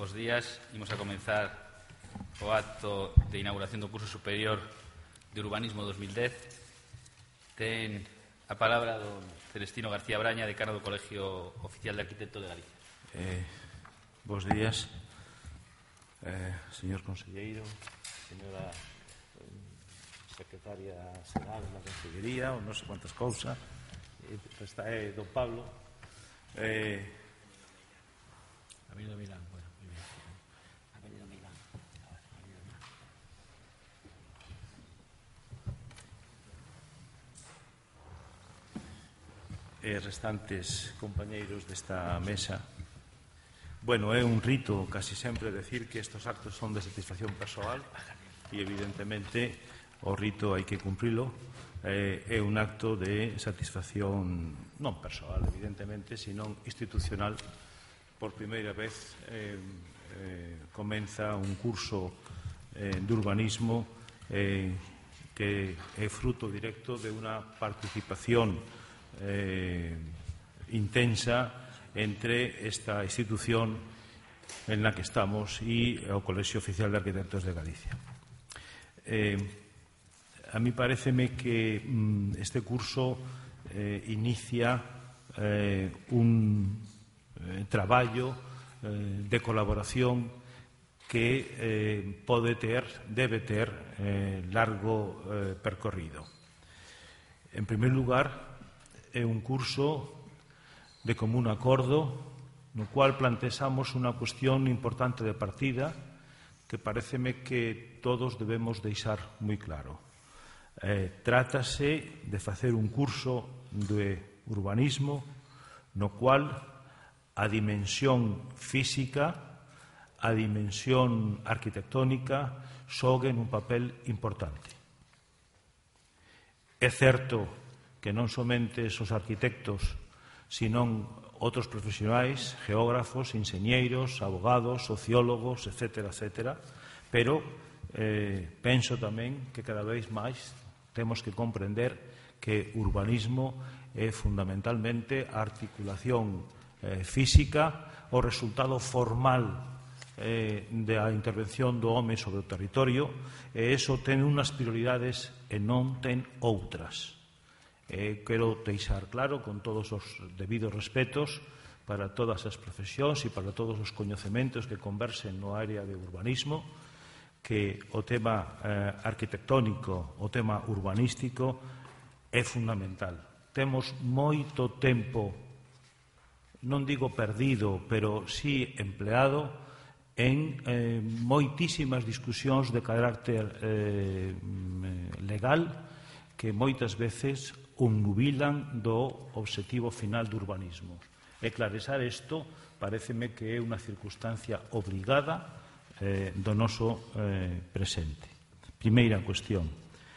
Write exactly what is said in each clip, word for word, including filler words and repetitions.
Bos días. Imos a comenzar o acto de inauguración do curso superior de Urbanismo dos mil dez. Ten a palabra don Celestino García Braña, decano do Colegio Oficial de Arquitectos de Galicia. Eh, bos días, eh, señor conselleiro, señora eh, secretaria xeral da Consellería, ou non sei quantas cousas, eh, está eh, don Pablo. Eh, Avenida Milán, bueno, muy bien. Avenida Milán. Avenida Milán. E restantes compañeiros desta mesa. Bueno, é un rito casi sempre decir que estes actos son de satisfacción persoal e evidentemente o rito hai que cumprilo. Eh, é un acto de satisfacción non persoal, evidentemente, sino institucional. Por primeira vez eh, eh, comeza un curso eh, de urbanismo eh, que é fruto directo de unha participación eh, intensa entre esta institución en la que estamos y o Colegio Oficial de Arquitectos de Galicia. Eh, a mí paréceme que mm, este curso eh, inicia eh, un eh, traballo eh, de colaboración que eh, pode ter, debe ter eh, largo eh, percorrido. En primer lugar, é un curso de común acordo no cual plantexamos unha cuestión importante de partida que paréceme que todos debemos deixar moi claro. Eh, trátase de facer un curso de urbanismo no cual a dimensión física, a dimensión arquitectónica xoguen un papel importante. É certo que non somente os arquitectos, senón outros profesionais, geógrafos, enxeñeiros, abogados, sociólogos, etcétera, etcétera, pero eh, penso tamén que cada vez máis temos que comprender que urbanismo é fundamentalmente a articulación eh, física, o resultado formal eh, da intervención do home sobre o territorio, e iso ten unhas prioridades e non ten outras. Eh, quero deixar claro, con todos os debidos respetos, para todas as profesións e para todos os coñecementos que conversen no área de urbanismo, que o tema eh, arquitectónico, o tema urbanístico é fundamental. Temos moito tempo, non digo perdido, pero sí empleado en eh, moitísimas discusións de carácter eh, legal que moitas veces obnubilan do obxectivo final do urbanismo. Eclarecer isto paréceme que é unha circunstancia obrigada eh, do noso eh, presente. Primeira cuestión.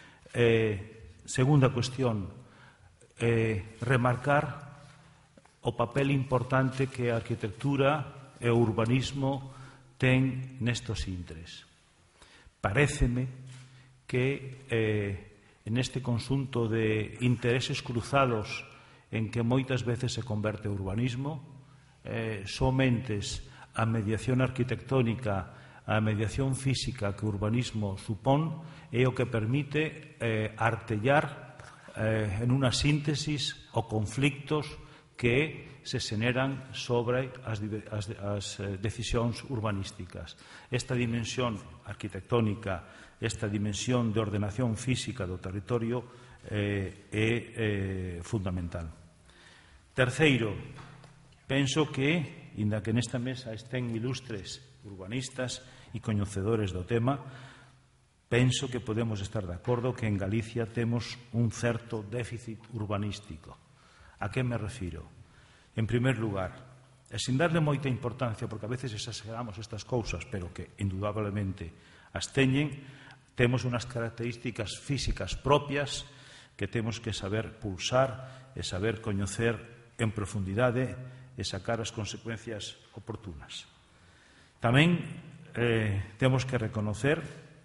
Eh, segunda cuestión, eh, remarcar o papel importante que a arquitectura e o urbanismo ten nestos intres. Paréceme que eh, en este conxunto de intereses cruzados en que moitas veces se converte o urbanismo, eh, somente a mediación arquitectónica, a mediación física que o urbanismo supón é o que permite eh, artellar eh, en unha síntesis o conflictos que se xeneran sobre as, as, as decisións urbanísticas. Esta dimensión arquitectónica, esta dimensión de ordenación física do territorio eh, é eh, fundamental. Terceiro, penso que, inda que nesta mesa estén ilustres urbanistas e coñecedores do tema, penso que podemos estar de acordo que en Galicia temos un certo déficit urbanístico. A que me refiro? En primer lugar, e sin darle moita importancia, porque a veces exageramos estas cousas, pero que indudablemente as teñen, temos unhas características físicas propias que temos que saber pulsar e saber coñecer en profundidade e sacar as consecuencias oportunas. Tamén eh, temos que reconocer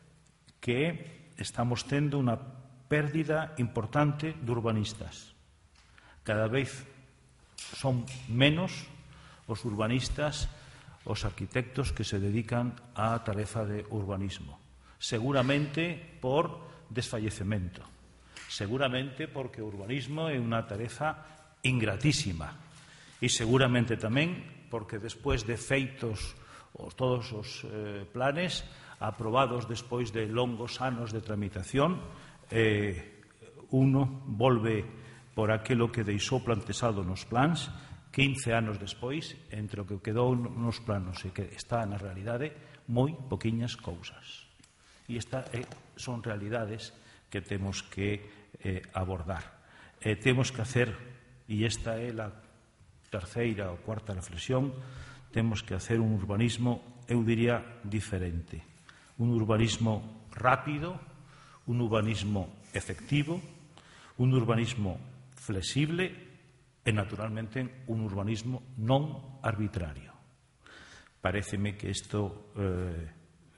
que estamos tendo unha pérdida importante de urbanistas. Cada vez son menos os urbanistas os arquitectos que se dedican á tarefa de urbanismo. Seguramente por desfallecemento, seguramente porque o urbanismo é unha tarefa ingratísima e seguramente tamén porque despois de feitos os, todos os eh, planes aprobados despois de longos anos de tramitación, eh, uno volve por aquilo que deixou plantexado nos plans, quince anos despois, entre o que quedou nos planos e que está na realidade, moi poquiñas cousas. E estas eh, son realidades que temos que eh, abordar. Eh, temos que hacer, e esta é a terceira ou cuarta reflexión, temos que hacer un urbanismo, eu diría, diferente. Un urbanismo rápido, un urbanismo efectivo, un urbanismo flexible e, naturalmente, un urbanismo non arbitrario. Paréceme que isto eh,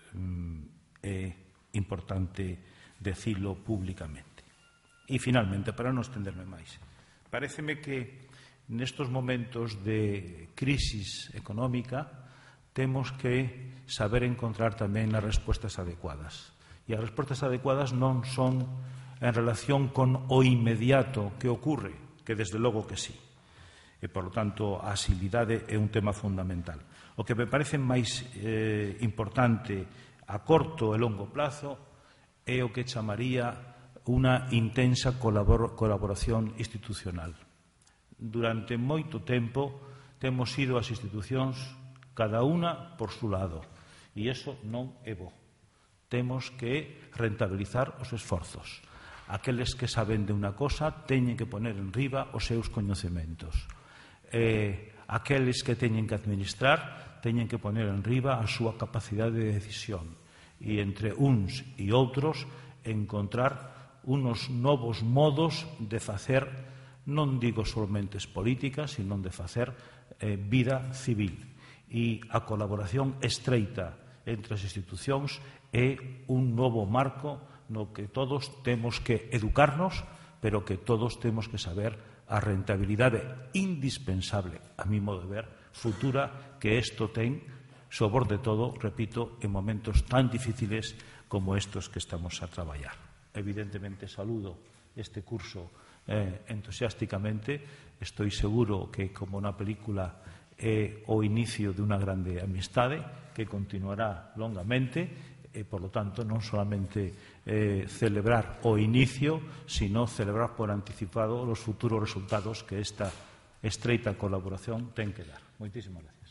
é importante decilo públicamente. E, finalmente, para non estenderme máis, paréceme que nestos momentos de crisis económica temos que saber encontrar tamén as respostas adecuadas. E as respostas adecuadas non son en relación con o inmediato que ocurre, que desde logo que sí. E, por lo tanto, a agilidade é un tema fundamental. O que me parece máis eh, importante a corto e longo plazo é o que chamaría unha intensa colaboración institucional. Durante moito tempo temos ido ás institucións cada unha por su lado e iso non é bo. Temos que rentabilizar os esforzos. Aqueles que saben de unha cosa teñen que poner en riba os seus coñecementos. Eh, aqueles que teñen que administrar teñen que poner en riba a súa capacidade de decisión e entre uns e outros encontrar unos novos modos de facer, non digo solamente políticas, sino de facer eh, vida civil. E a colaboración estreita entre as institucións é un novo marco no que todos temos que educarnos, pero que todos temos que saber a rentabilidade indispensable, a mi modo de ver, futura que isto ten, sobre todo, repito, en momentos tan difíciles como estos que estamos a traballar. Evidentemente, saludo este curso eh, entusiásticamente. Estoy seguro que, como na película, é o inicio de unha grande amistade que continuará longamente. E, por lo tanto, non solamente eh, celebrar o inicio, sino celebrar por anticipado os futuros resultados que esta estreita colaboración ten que dar. Moitísimas gracias.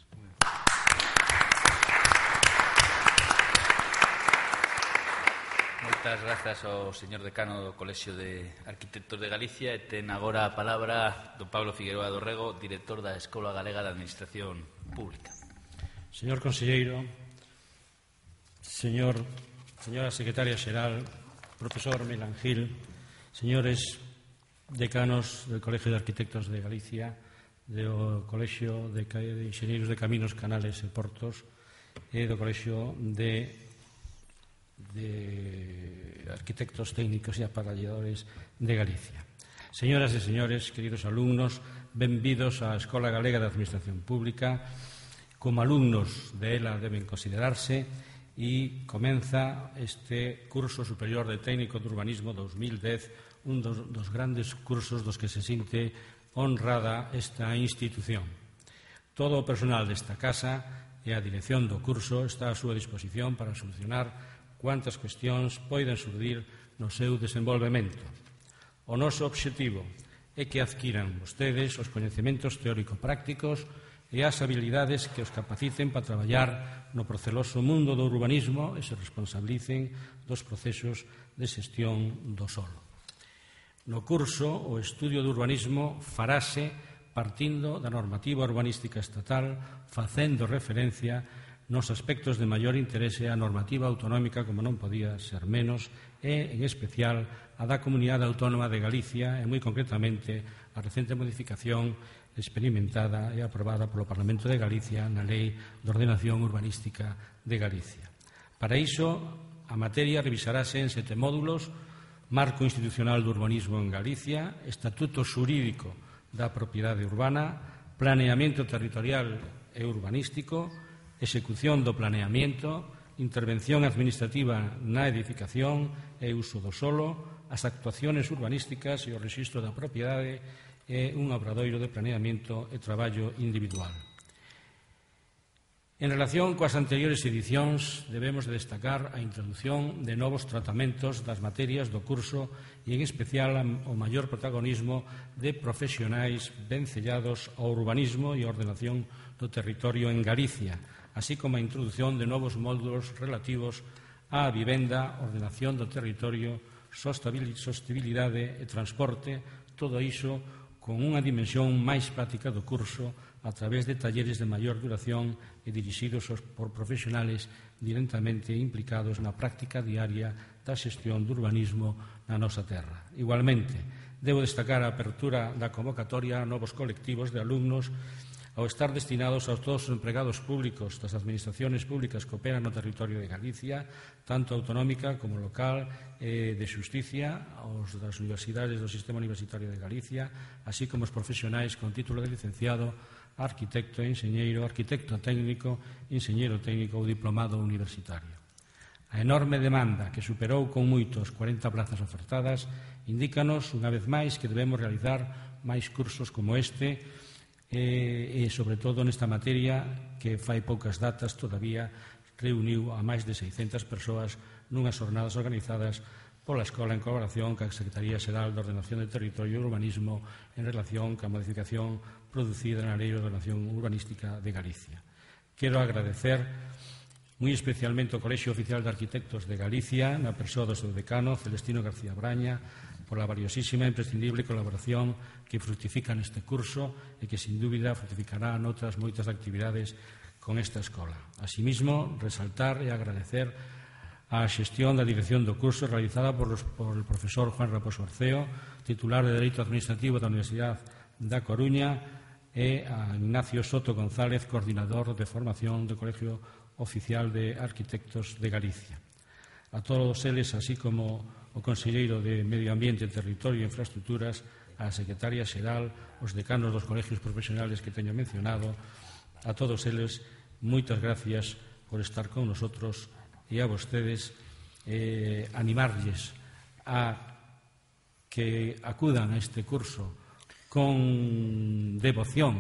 Moitas grazas ao señor decano do Colexio de Arquitectos de Galicia e ten agora a palabra don Pablo Figueroa do Rego, director da Escola Galega de Administración Pública. Señor conselleiro, Señor, señora secretaria xeral, profesor Melán Gil, señores decanos del Colegio de Arquitectos de Galicia, do Colexio de Enxeñeiros de Caminos, Canales e Portos e do Colexio de, de Arquitectos Técnicos e Aparelladores de Galicia. Señoras e señores, queridos alumnos, benvidos á Escola Galega de Administración Pública. Como alumnos de ela deben considerarse e comeza este curso superior de técnico de urbanismo dos mil dez, un dos, dos grandes cursos dos que se sinte honrada esta institución. Todo o personal desta casa e a dirección do curso está a súa disposición para solucionar cuantas cuestións poidan surdir no seu desenvolvemento. O noso obxectivo é que adquiran vostedes os coñecementos teórico-prácticos e as habilidades que os capaciten para traballar no proceloso mundo do urbanismo e se responsabilicen dos procesos de xestión do solo. No curso, o estudio do urbanismo farase partindo da normativa urbanística estatal, facendo referencia nos aspectos de maior interese á normativa autonómica, como non podía ser menos, e, en especial, a da Comunidade Autónoma de Galicia e, moi concretamente, a recente modificación experimentada e aprobada polo Parlamento de Galicia na Lei de Ordenación Urbanística de Galicia. Para iso, a materia revisarase en sete módulos: Marco institucional do urbanismo en Galicia, Estatuto xurídico da propiedade urbana, Planeamento territorial e urbanístico, execución do planeamento, intervención administrativa na edificación e uso do solo, as actuaciones urbanísticas e o rexistro da propiedade e un obradoiro de planeamento e traballo individual. En relación coas anteriores edicións, debemos de destacar a introdución de novos tratamentos das materias do curso e, en especial, o maior protagonismo de profesionais vencellados ao urbanismo e a ordenación do territorio en Galicia, así como a introdución de novos módulos relativos á vivenda, ordenación do territorio, sostenibilidade e transporte, todo iso con unha dimensión máis práctica do curso a través de talleres de maior duración e dirixidos por profesionales directamente implicados na práctica diaria da xestión do urbanismo na nosa terra. Igualmente, debo destacar a apertura da convocatoria a novos colectivos de alumnos ao estar destinados a todos os empregados públicos das administraciones públicas que operan no territorio de Galicia, tanto autonómica como local, eh, de xusticia, aos das universidades do Sistema Universitario de Galicia, así como os profesionais con título de licenciado, arquitecto, enxeñeiro, arquitecto técnico, enxeñeiro técnico ou diplomado universitario. A enorme demanda que superou con moitos cuarenta plazas ofertadas indícanos, unha vez máis, que debemos realizar máis cursos como este e, e sobre todo, nesta materia que fai poucas datas todavía reuniu a máis de seiscentas persoas nunhas jornadas organizadas pola Escola en colaboración ca Secretaría Xeral de Ordenación de Territorio e Urbanismo en relación ca modificación producida na Lei de Ordenación Urbanística de Galicia. Quero agradecer moi especialmente ao Colexio Oficial de Arquitectos de Galicia, na persoa do seu decano, Celestino García Braña, por a valiosísima e imprescindible colaboración que fructifica neste curso e que, sin dúbida, fructificará noutras moitas actividades con esta escola. Asimismo, resaltar e agradecer a xestión da dirección do curso realizada por, los, por el profesor Juan Raposo Arceo, titular de Dereito Administrativo da Universidade da Coruña, e a Ignacio Soto González, coordinador de formación do Colegio Oficial de Arquitectos de Galicia. A todos eles, así como o Conselleiro de Medio Ambiente, Territorio e Infraestructuras, a Secretaria Xeral, os decanos dos colegios profesionales que teño mencionado, a todos eles, moitas gracias por estar con nosotros e a vostedes eh, animarlles a que acudan a este curso con devoción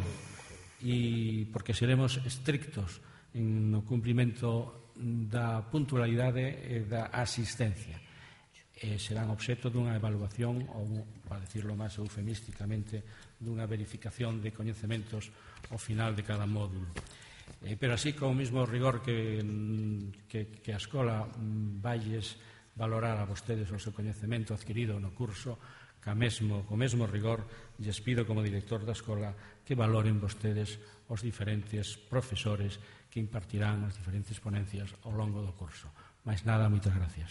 e porque seremos estrictos no cumprimento da puntualidade e da asistencia. E serán obxecto dunha evaluación ou, para decirlo máis eufemísticamente, dunha verificación de coñecementos ao final de cada módulo. Eh, pero así, con o mesmo rigor que, que, que a escola valles valorar a vostedes o seu coñecemento adquirido no curso, ca mesmo, co mesmo rigor, lles pido como director da escola que valoren vostedes os diferentes profesores que impartirán as diferentes ponencias ao longo do curso. Mais nada, moitas gracias.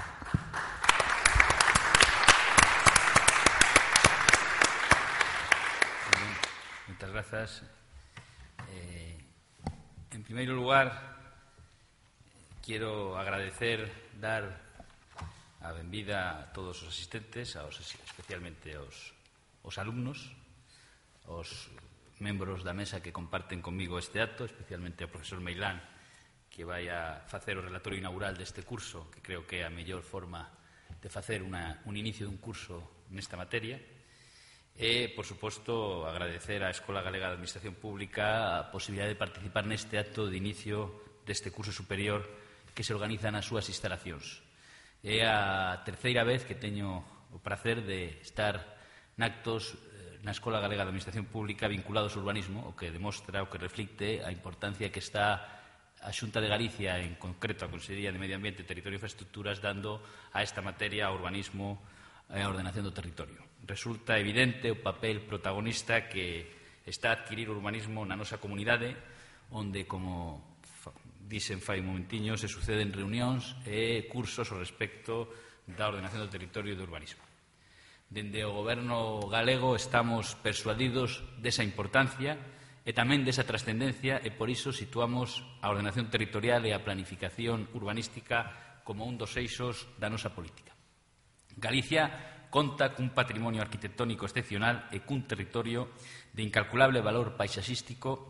Moitas grazas. Eh, en primeiro lugar, quero agradecer, dar a benvida a todos os asistentes, aos, especialmente aos, aos alumnos, aos membros da mesa que comparten comigo este acto, especialmente ao profesor Meilán, que vai a facer o relatorio inaugural deste curso, que creo que é a mellor forma de facer una, un inicio dun curso nesta materia. E, por suposto, agradecer á Escola Galega de Administración Pública a posibilidade de participar neste acto de inicio deste curso superior que se organiza nas súas instalacións. É a terceira vez que teño o prazer de estar nactos na Escola Galega de Administración Pública vinculados ao urbanismo, o que demostra, o que reflicte a importancia que está a Xunta de Galicia, en concreto a Consellería de Medio Ambiente, Territorio e Infraestructuras, dando a esta materia, ao urbanismo e a ordenación do territorio. Resulta evidente o papel protagonista que está a adquirir o urbanismo na nosa comunidade, onde, como dixen fai un momentiño, se suceden reunións e cursos ao respecto da ordenación do territorio e do urbanismo. Dende o Goberno galego estamos persuadidos desa importancia e tamén desa trascendencia e por iso situamos a ordenación territorial e a planificación urbanística como un dos eixos da nosa política. Galicia conta cun patrimonio arquitectónico excepcional e cun territorio de incalculable valor paisaxístico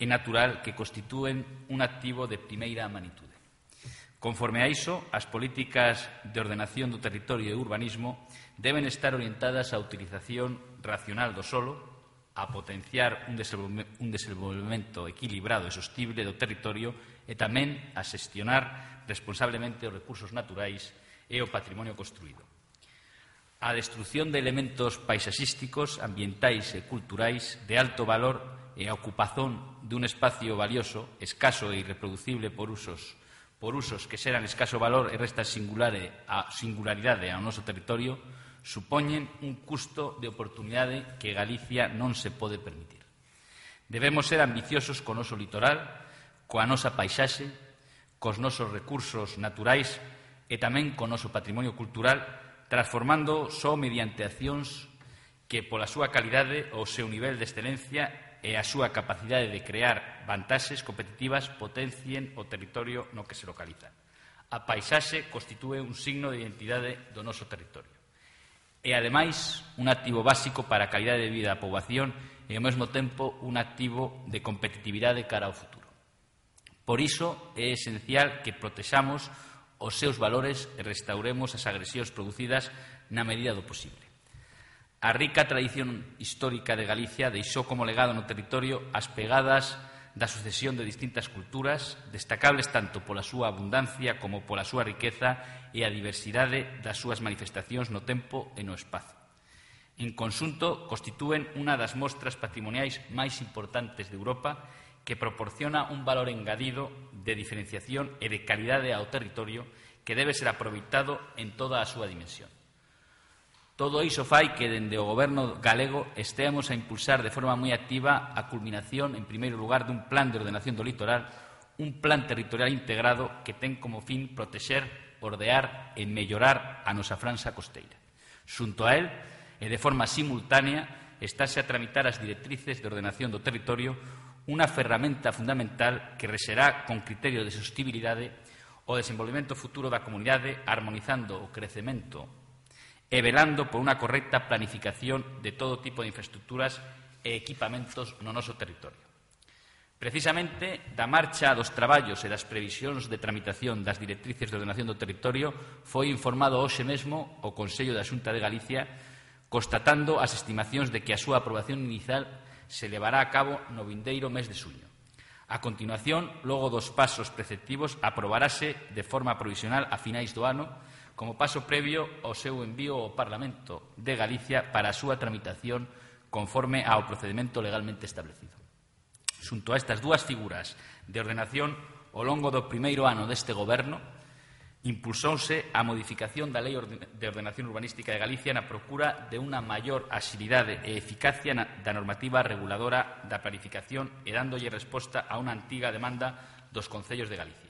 e natural que constitúen un activo de primeira magnitude. Conforme a iso, as políticas de ordenación do territorio e urbanismo deben estar orientadas á utilización racional do solo, a potenciar un desenvolvemento equilibrado e sostible do territorio e tamén a xestionar responsablemente os recursos naturais e o patrimonio construído. A destrucción de elementos paisaxísticos, ambientais e culturais de alto valor e a ocupación dun espacio valioso, escaso e irreproducible por usos por usos que xeran escaso valor e restan a singularidade ao noso territorio, supoñen un custo de oportunidade que Galicia non se pode permitir. Debemos ser ambiciosos co noso litoral, coa nosa paisaxe, cos nosos recursos naturais e tamén co noso patrimonio cultural, transformando só mediante accións que, pola súa calidade, o seu nivel de excelencia e a súa capacidade de crear vantaxes competitivas potencien o territorio no que se localizan. A paisaxe constitúe un signo de identidade do noso territorio. E, ademais, un activo básico para a calidade de vida da poboación e, ao mesmo tempo, un activo de competitividade cara ao futuro. Por iso, é esencial que protexamos os seus valores e restauremos as agresións producidas na medida do posible. A rica tradición histórica de Galicia deixou como legado no territorio as pegadas da sucesión de distintas culturas, destacables tanto pola súa abundancia como pola súa riqueza e a diversidade das súas manifestacións no tempo e no espazo. En conxunto, constitúen unha das mostras patrimoniais máis importantes de Europa que proporciona un valor engadido de diferenciación e de calidade ao territorio que debe ser aproveitado en toda a súa dimensión. Todo iso fai que, dende o Goberno galego, esteamos a impulsar de forma moi activa a culminación, en primeiro lugar, dun plan de ordenación do litoral, un plan territorial integrado que ten como fin protexer, ordear e mellorar a nosa franxa costeira. Xunto a él, e de forma simultánea, estáse a tramitar as directrices de ordenación do territorio, unha ferramenta fundamental que rexerá con criterio de sostibilidade o desenvolvemento futuro da comunidade, armonizando o crecemento e velando por unha correcta planificación de todo tipo de infraestructuras e equipamentos no noso territorio. Precisamente, da marcha dos traballos e das previsións de tramitación das directrices de ordenación do territorio foi informado hoxe mesmo o Consello da Xunta de Galicia, constatando as estimacións de que a súa aprobación inicial se levará a cabo no vindeiro mes de xuño. A continuación, logo dos pasos preceptivos, aprobarase de forma provisional a finais do ano, como paso previo ao seu envío ao Parlamento de Galicia para a súa tramitación conforme ao procedimento legalmente establecido. Xunto a estas dúas figuras de ordenación, ao longo do primeiro ano deste Goberno, impulsouse a modificación da Lei de Ordenación Urbanística de Galicia na procura de unha maior axilidade e eficacia da normativa reguladora da planificación e dándolle resposta a unha antiga demanda dos concellos de Galicia.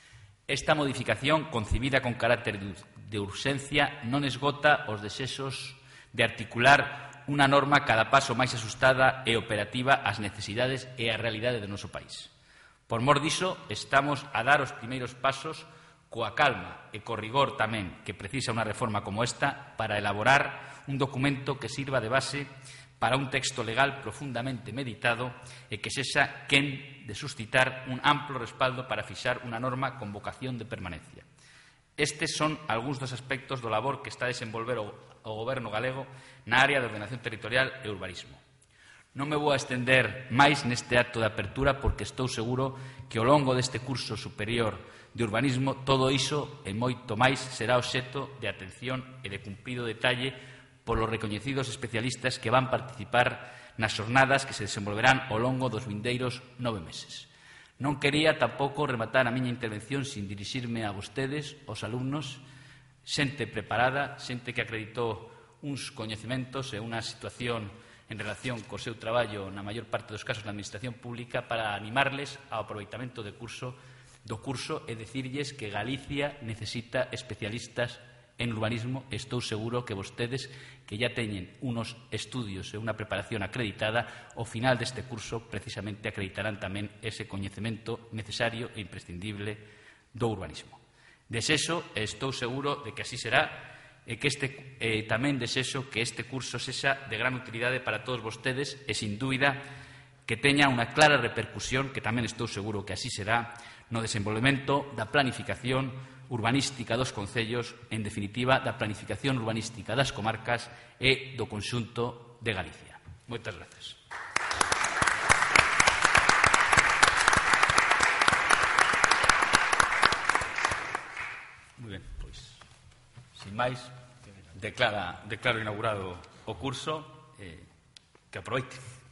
Esta modificación, concibida con carácter de urxencia, non esgota os desexos de articular unha norma cada paso máis axustada e operativa ás necesidades e á realidade do noso país. Por mor diso, estamos a dar os primeiros pasos coa calma e co rigor tamén que precisa unha reforma como esta para elaborar un documento que sirva de base para un texto legal profundamente meditado e que sexa quen de suscitar un amplo respaldo para fixar unha norma con vocación de permanencia. Estes son algúns dos aspectos do labor que está a desenvolver o, o Goberno galego na área de ordenación territorial e urbanismo. Non me vou a estender máis neste acto de apertura porque estou seguro que ao longo deste curso superior de urbanismo todo iso e moito máis será obxecto de atención e de cumprido detalle polos recoñecidos especialistas que van participar nas xornadas que se desenvolverán ao longo dos vindeiros nove meses. Non quería tampouco rematar a miña intervención sin dirixirme a vostedes, os alumnos, xente preparada, xente que acreditou uns coñecementos e unha situación en relación co seu traballo na maior parte dos casos na Administración Pública para animarles ao aproveitamento de curso, do curso e dicirlles que Galicia necesita especialistas en urbanismo. Estou seguro que vostedes, que ya teñen unos estudios e unha preparación acreditada, ao final deste curso precisamente acreditarán tamén ese coñecemento necesario e imprescindible do urbanismo. Desexo, e estou seguro de que así será, e que este, eh, tamén desexo que este curso sexa de gran utilidade para todos vostedes e, sin dúbida, que teña unha clara repercusión, que tamén estou seguro que así será, no desenvolvemento da planificación urbanística dos concellos, en definitiva, da planificación urbanística das comarcas e do conxunto de Galicia. Moitas gracias. Moi ben, pois, sin máis, declara, declaro inaugurado o curso, eh, que aproveite.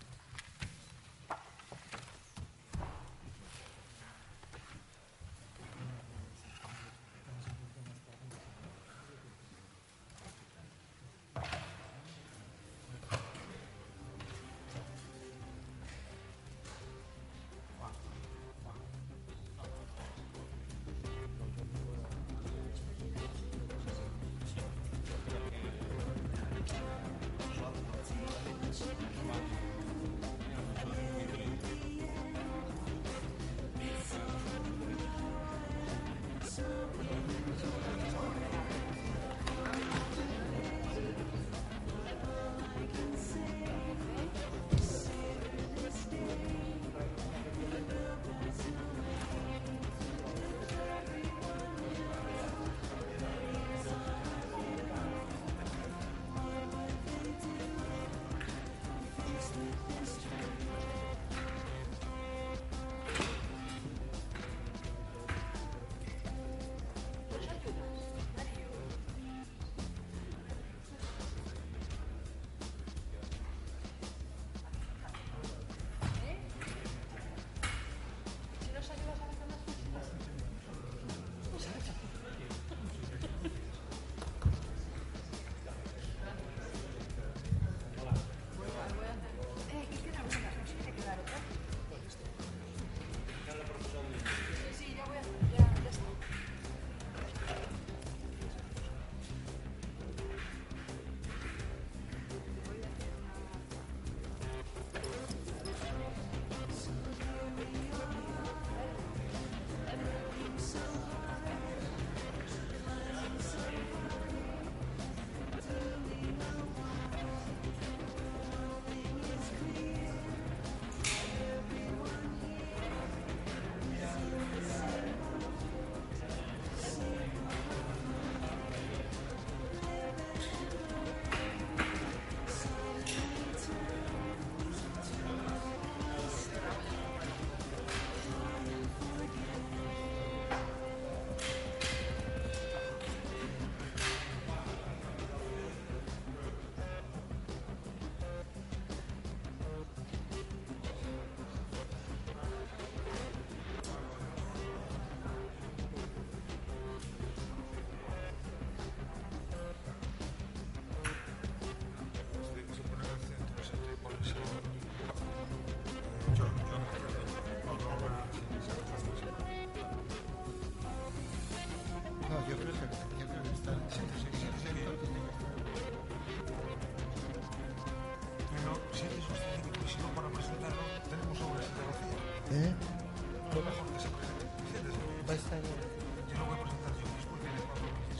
¿Eh? Lo mejor que se presente. Va a estar... Yo lo voy a presentar yo después de cuatro veces.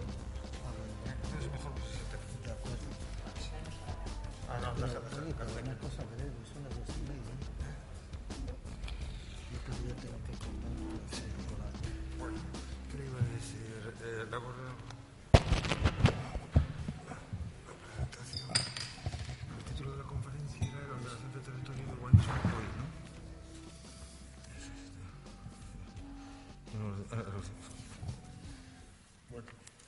Entonces es mejor que se siente. De acuerdo. Ah, no, no se va a hacer. Una cosa breve, son las dos y media. Yo creo que yo tengo que contar por algo. Bueno, ¿qué le iba a decir? Eh, la borra... La presentación. El título de la conferencia era la ordenación del territorio de urbanismo hoy, ¿no? Bueno.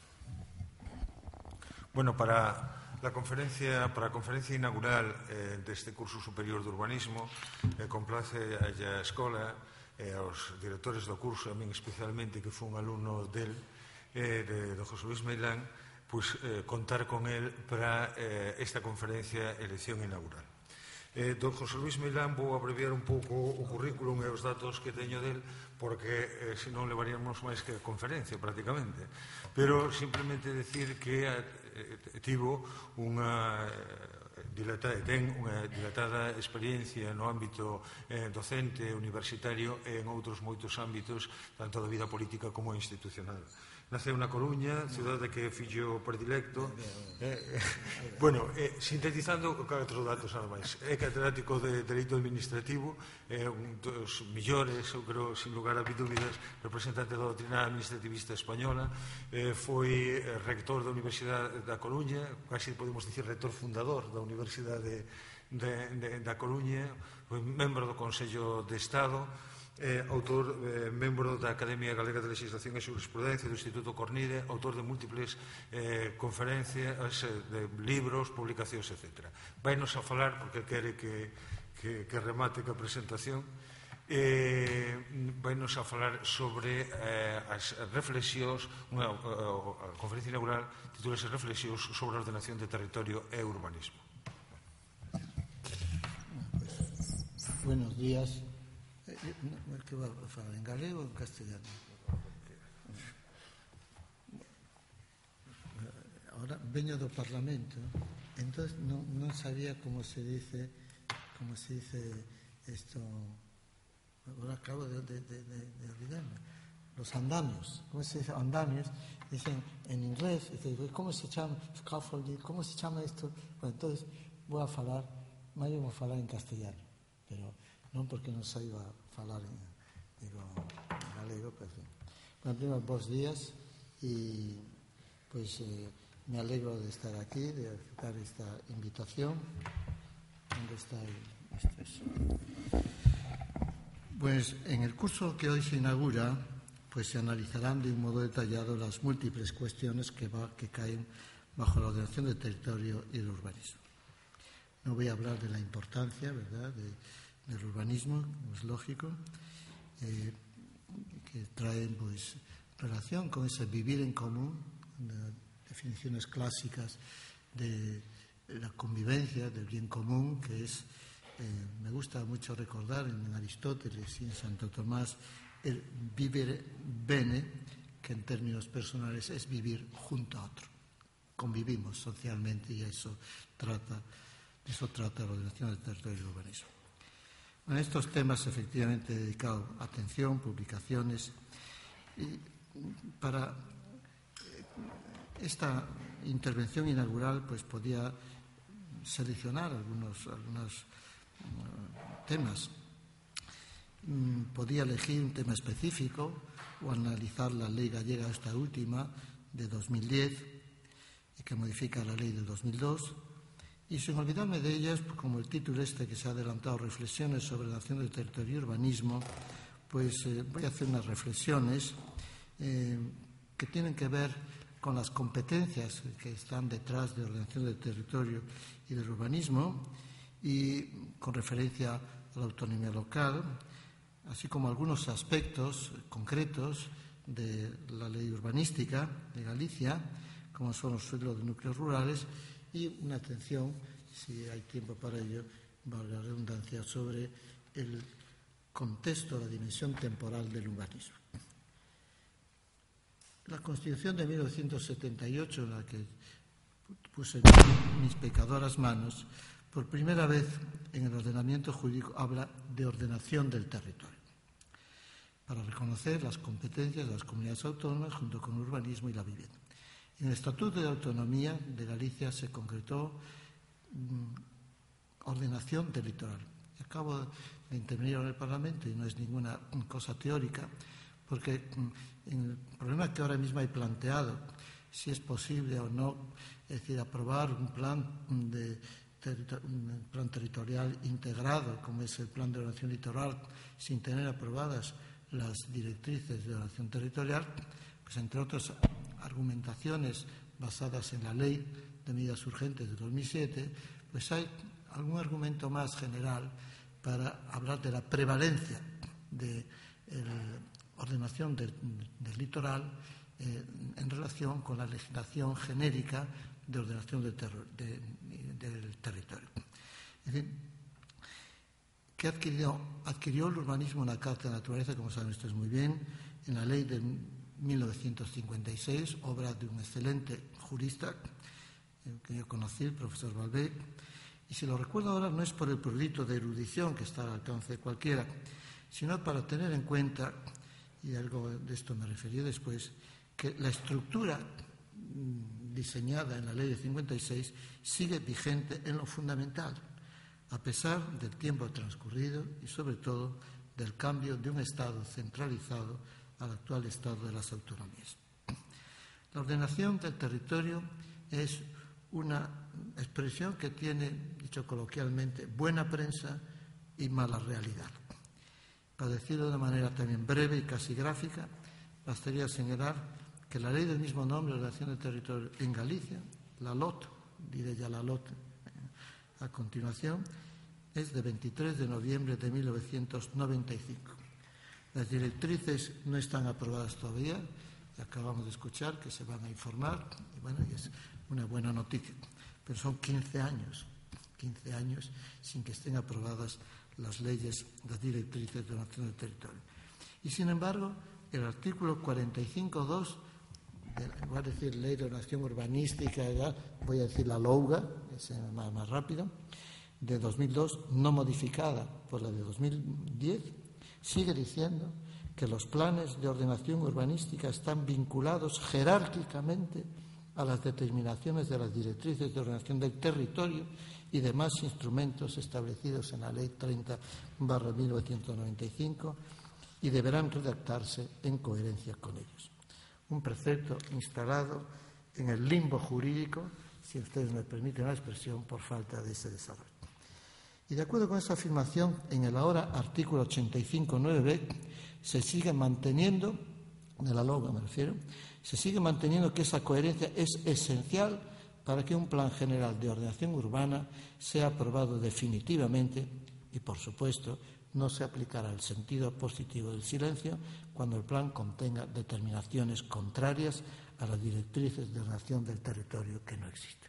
Bueno, para la conferencia, para a conferencia inaugural eh, deste curso superior de urbanismo, eh, complace a a escola e eh, aos directores do curso, a min especialmente, que fui un alumno del, eh, de, de José Luis Meilán, pues, eh, contar con él para eh, esta conferencia elección inaugural. Eh, don José Luis Meilán, vou abreviar un pouco o currículum e os datos que teño del, porque eh, senón levaríamos máis que a conferencia, prácticamente. Pero simplemente decir que eh, tivo unha dilatada, ten unha dilatada experiencia no ámbito eh, docente, universitario e en outros moitos ámbitos, tanto da vida política como institucional. naceu na Coruña, cidade que é fillo predilecto. Eh, eh, bueno, eh, sintetizando catro datos nada máis. É catedrático de Dereito Administrativo, é un dos millores, eu creo, sin lugar a dúbidas, representante da doutrina administrativista española, eh, foi rector da Universidade da Coruña, casi podemos dicir rector fundador da Universidade de, de, da Coruña, foi membro do Consello de Estado, Eh, autor, eh, membro da Academia Galega de Legislación e Jurisprudencia do Instituto Cornide, autor de múltiples eh, conferencias, eh, de libros, publicacións, etcétera. Vainos a falar, porque quere que, que, que remate ca presentación, eh, vainos a falar sobre eh, as reflexións, unha, a, a conferencia inaugural titúlase Reflexións sobre a ordenación de territorio e urbanismo. Buenos días. No, que va a falar en galego ou en castellano? Ahora veño do Parlamento, entonces non, non sabía como se dice, como se dice esto. Ahora acabo de, de, de, de olvidarme. Los andamios, ¿cómo se dice? Andamios, dicen en inglés, ¿cómo se llama? Scaffolding, ¿cómo se llama esto? Bueno, entonces voy a falar, máis vou falar en castellano, pero non porque non saiba falar en, digo, en galego, pero en fin. Bueno, primero, bons días e pues eh, me alegro de estar aquí, de aceptar esta invitación. ¿Dónde está el, este? Pues en el curso que hoy se inaugura, pues se analizarán de un modo detallado las múltiples cuestiones que, va, que caen bajo la ordenación del territorio y el urbanismo. No voy a hablar de la importancia, ¿verdad?, de del urbanismo, es lógico, eh, que traen pues relación con ese vivir en común, definiciones clásicas de la convivencia, del bien común, que es, eh, me gusta mucho recordar en Aristóteles y en Santo Tomás, el vivere bene, que en términos personales es vivir junto a otro. Convivimos socialmente y eso trata, eso trata la ordenación del territorio y el urbanismo. En estos temas, efectivamente, he dedicado atención, publicaciones. Y para esta intervención inaugural, pues podía seleccionar algunos, algunos uh, temas. Mm, podía elegir un tema específico o analizar la ley gallega, esta última, de dos mil diez, que modifica la ley del dos mil dos. Y sin olvidarme de ellas, como el título este que se ha adelantado, Reflexiones sobre la ordenación del territorio y urbanismo, pues eh, voy a hacer unas reflexiones eh, que tienen que ver con las competencias que están detrás de ordenación del territorio y del urbanismo y con referencia a la autonomía local, así como algunos aspectos concretos de la ley urbanística de Galicia, como son los suelos de núcleos rurales, y una atención, si hay tiempo para ello, valga la redundancia, sobre el contexto, la dimensión temporal del urbanismo. La Constitución de mil novecientos setenta y ocho, en la que puse mis pecadoras manos, por primera vez en el ordenamiento jurídico habla de ordenación del territorio, para reconocer las competencias de las comunidades autónomas junto con el urbanismo y la vivienda. En el Estatuto de Autonomía de Galicia se concretó mmm, ordenación del litoral. Acabo de intervenir en el Parlamento y no es ninguna cosa teórica, porque mmm, en el problema que ahora mismo hay planteado, si es posible o no, es decir, aprobar un plan, de, un plan territorial integrado, como es el Plan de Ordenación Litoral, sin tener aprobadas las directrices de ordenación territorial, pues entre otras argumentaciones basadas en la Ley de Medidas Urgentes de dos mil siete, pues hay algún argumento más general para hablar de la prevalencia de la ordenación del, del litoral eh, en relación con la legislación genérica de ordenación del, terror, de, de, del territorio. Es decir, que adquirió, adquirió el urbanismo una carta de naturaleza, como saben ustedes muy bien, en la Ley de mil novecientos cincuenta y seis, obra de un excelente jurista que yo conocí, el profesor Balbec, y si lo recuerdo ahora no es por el prurito de erudición que está al alcance de cualquiera, sino para tener en cuenta, y algo de esto me referí después, que la estructura diseñada en la Ley de cincuenta y seis sigue vigente en lo fundamental, a pesar del tiempo transcurrido y, sobre todo, del cambio de un Estado centralizado al actual Estado de las autonomías. La ordenación del territorio es una expresión que tiene, dicho coloquialmente, buena prensa y mala realidad. Para decirlo de manera también breve y casi gráfica, bastaría señalar que la ley del mismo nombre, Ordenación del Territorio en Galicia, la L O T, diré ya la L O T a continuación, es de veintitrés de noviembre de mil novecientos noventa y cinco. Las directrices no están aprobadas todavía, acabamos de escuchar que se van a informar, y bueno, y es una buena noticia, pero son quince años, quince años sin que estén aprobadas las leyes, las directrices de ordenación del territorio. Y sin embargo, el artículo cuarenta y cinco punto dos, voy a decir Ley de Ordenación Urbanística, voy a decir la LOUGA, es más, más rápido, de dos mil dos, no modificada por la de dos mil diez, sigue diciendo que los planes de ordenación urbanística están vinculados jerárquicamente a las determinaciones de las directrices de ordenación del territorio y demás instrumentos establecidos en la Ley treinta barra mil novecientos noventa y cinco y deberán redactarse en coherencia con ellos. Un precepto instalado en el limbo jurídico, si ustedes me permiten la expresión, por falta de ese desarrollo. Y de acuerdo con esa afirmación, en el ahora artículo ochenta y cinco punto nueve b se sigue manteniendo, de la LOGA me refiero, se sigue manteniendo que esa coherencia es esencial para que un plan general de ordenación urbana sea aprobado definitivamente y, por supuesto, no se aplicará el sentido positivo del silencio cuando el plan contenga determinaciones contrarias a las directrices de ordenación del territorio que no existen.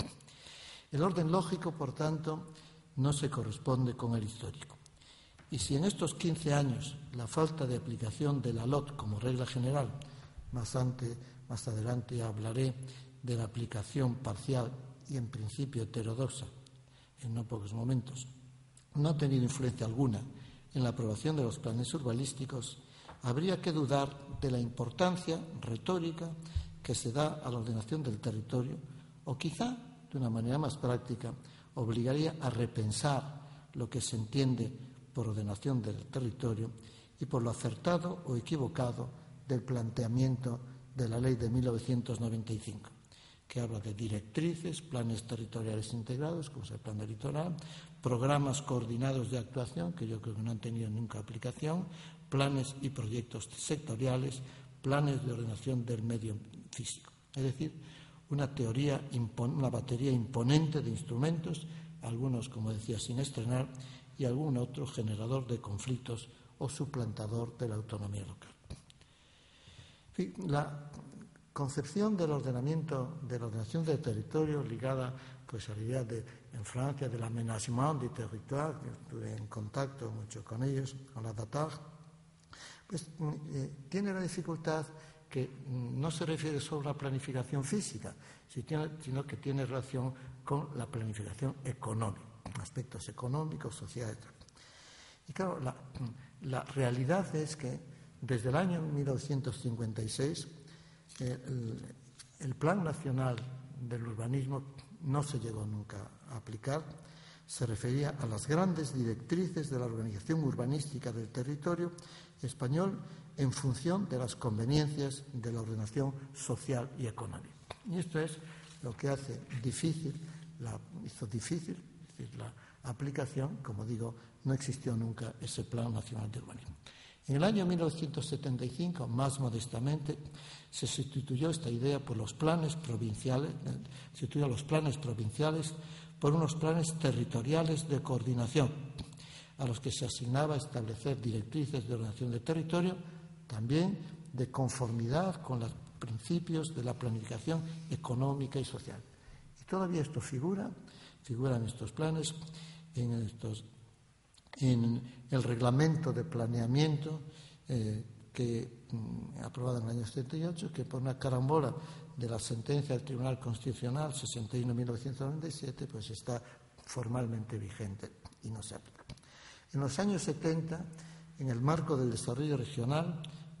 El orden lógico, por tanto, no se corresponde con el histórico. Y si en estos quince años la falta de aplicación de la L O T como regla general, más, ante, más adelante hablaré de la aplicación parcial y en principio heterodoxa en no pocos momentos, no ha tenido influencia alguna en la aprobación de los planes urbanísticos, habría que dudar de la importancia retórica que se da a la ordenación del territorio o quizá, de una manera más práctica, obligaría a repensar lo que se entiende por ordenación del territorio y por lo acertado o equivocado del planteamiento de la Ley de mil novecientos noventa y cinco, que habla de directrices, planes territoriales integrados, como es el plan de litoral, programas coordinados de actuación, que yo creo que no han tenido nunca aplicación, planes y proyectos sectoriales, planes de ordenación del medio físico. Es decir, una teoría, una batería imponente de instrumentos, algunos, como decía, sin estrenar, y algún otro generador de conflictos o suplantador de la autonomía local. La concepción del ordenamiento, de la ordenación del territorio ligada pues, a la idea de, en Francia, del aménagement du territoire, que estuve en contacto mucho con ellos, con la D A T A G, pues eh, tiene la dificultad que no se refiere solo a la planificación física, sino que tiene relación con la planificación económica, aspectos económicos, sociales. Y claro, la, la realidad es que desde el año mil novecientos cincuenta y seis el, el Plan Nacional del Urbanismo no se llegó nunca a aplicar, se refería a las grandes directrices de la organización urbanística del territorio español en función de las conveniencias de la ordenación social y económica. Y esto es lo que hace difícil, la, hizo difícil es decir, la aplicación, como digo, no existió nunca ese Plan Nacional de Urbanismo. En el año mil novecientos setenta y cinco, más modestamente, se sustituyó esta idea por los planes provinciales, se sustituyó los planes provinciales por unos planes territoriales de coordinación, a los que se asignaba establecer directrices de ordenación del territorio, también de conformidad con los principios de la planificación económica y social. Y todavía esto figura, figuran estos planes en, estos, en el reglamento de planeamiento eh, que mm, aprobado en el año setenta y ocho, que por una carambola de la sentencia del Tribunal Constitucional sesenta y uno barra mil novecientos noventa y siete, pues está formalmente vigente y no se aplica. En los años setenta, en el marco del desarrollo regional,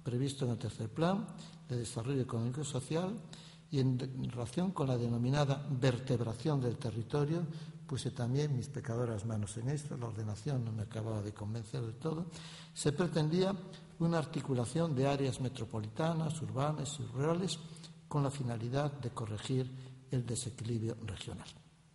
previsto en el tercer plan de desarrollo económico y social, y en relación con la denominada vertebración del territorio, puse también mis pecadoras manos en esto, la ordenación no me acababa de convencer de todo, se pretendía una articulación de áreas metropolitanas, urbanas y rurales con la finalidad de corregir el desequilibrio regional.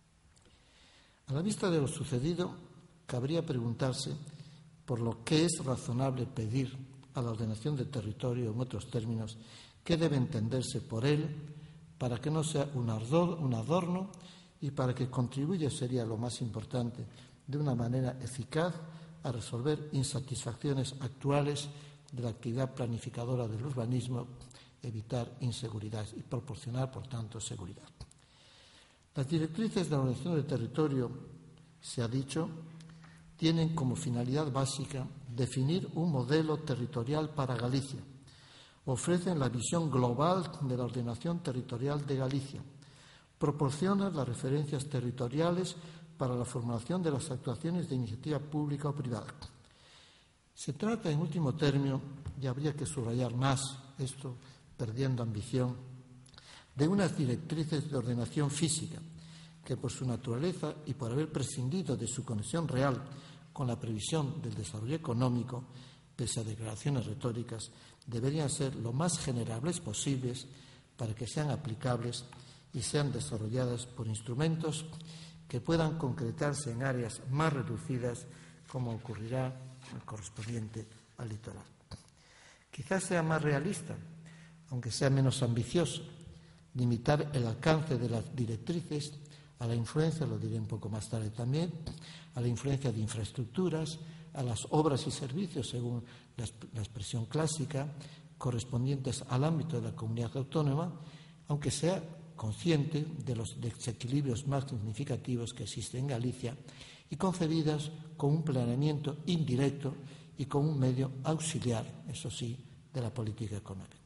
A la vista de lo sucedido, cabría preguntarse por lo que es razonable pedir a la ordenación del territorio, en otros términos, qué debe entenderse por él para que no sea un adorno y para que contribuya, sería lo más importante, de una manera eficaz a resolver insatisfacciones actuales de la actividad planificadora del urbanismo, evitar inseguridad y proporcionar, por tanto, seguridad. Las directrices de la ordenación del territorio, se ha dicho, tienen como finalidad básica definir un modelo territorial para Galicia. Ofrecen la visión global de la ordenación territorial de Galicia. Proporcionan las referencias territoriales para la formulación de las actuaciones de iniciativa pública o privada. Se trata, en último término, y habría que subrayar más esto, perdiendo ambición, de unas directrices de ordenación física que, por su naturaleza y por haber prescindido de su conexión real con la previsión del desarrollo económico, pese a declaraciones retóricas, deberían ser lo más generables posibles para que sean aplicables y sean desarrolladas por instrumentos que puedan concretarse en áreas más reducidas, como ocurrirá en el correspondiente al litoral. Quizás sea más realista, aunque sea menos ambicioso, limitar el alcance de las directrices a la influencia, lo diré un poco más tarde también, a la influencia de infraestructuras, a las obras y servicios, según la expresión clásica, correspondientes al ámbito de la comunidad autónoma, aunque sea consciente de los desequilibrios más significativos que existen en Galicia y concebidas con un planeamiento indirecto y con un medio auxiliar, eso sí, de la política económica.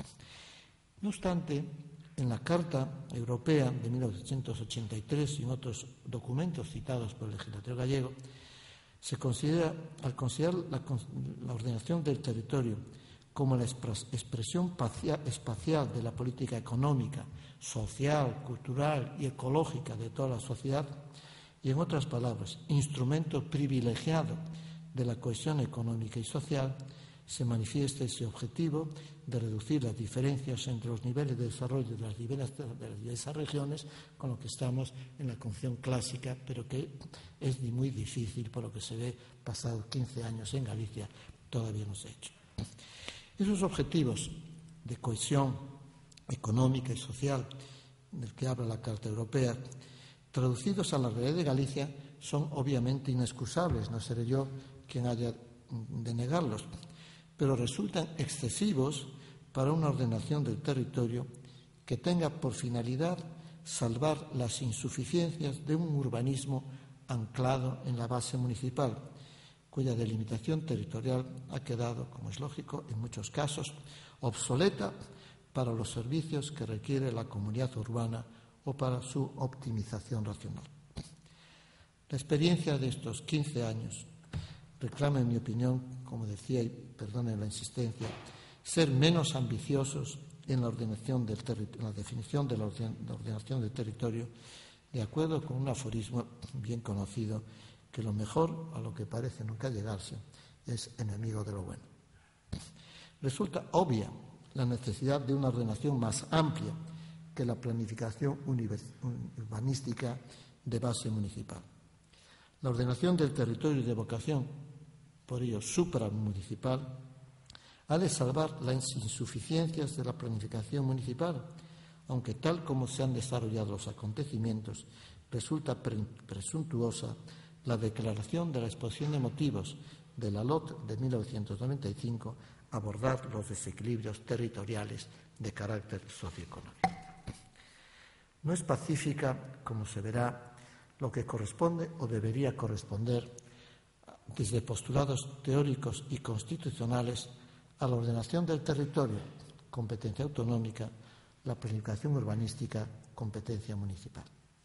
No obstante, en la Carta Europea de mil novecientos ochenta y tres y en otros documentos citados por el legislador gallego, se considera, al considerar la, la ordenación del territorio como la expresión espacial de la política económica, social, cultural y ecológica de toda la sociedad, y en otras palabras, instrumento privilegiado de la cohesión económica y social, se manifiesta ese objetivo de reducir las diferencias entre los niveles de desarrollo de las diversas regiones, con lo que estamos en la concepción clásica, pero que es muy difícil, por lo que se ve, pasados quince años en Galicia, todavía no se ha hecho. Esos objetivos de cohesión económica y social del que habla la Carta Europea, traducidos a la realidad de Galicia, son obviamente inexcusables, no seré yo quien haya de negarlos, pero resultan excesivos para una ordenación del territorio que tenga por finalidad salvar las insuficiencias de un urbanismo anclado en la base municipal, cuya delimitación territorial ha quedado, como es lógico, en muchos casos, obsoleta para los servicios que requiere la comunidad urbana o para su optimización racional. La experiencia de estos quince años reclama, en mi opinión, como decía, y perdonen la insistencia, ser menos ambiciosos en la, ordenación del en la definición de la ordenación del territorio, de acuerdo con un aforismo bien conocido, que lo mejor, a lo que parece nunca llegarse, es enemigo de lo bueno. Resulta obvia la necesidad de una ordenación más amplia que la planificación urbanística de base municipal. La ordenación del territorio de vocación, por ello supramunicipal, ha de salvar las insuficiencias de la planificación municipal, aunque tal como se han desarrollado los acontecimientos, resulta presuntuosa la declaración de la exposición de motivos de la L O T de mil novecientos noventa y cinco, abordar los desequilibrios territoriales de carácter socioeconómico. No es pacífica, como se verá, lo que corresponde o debería corresponder desde postulados teóricos y constitucionales a la ordenación del territorio, competencia autonómica, la planificación urbanística, competencia municipal.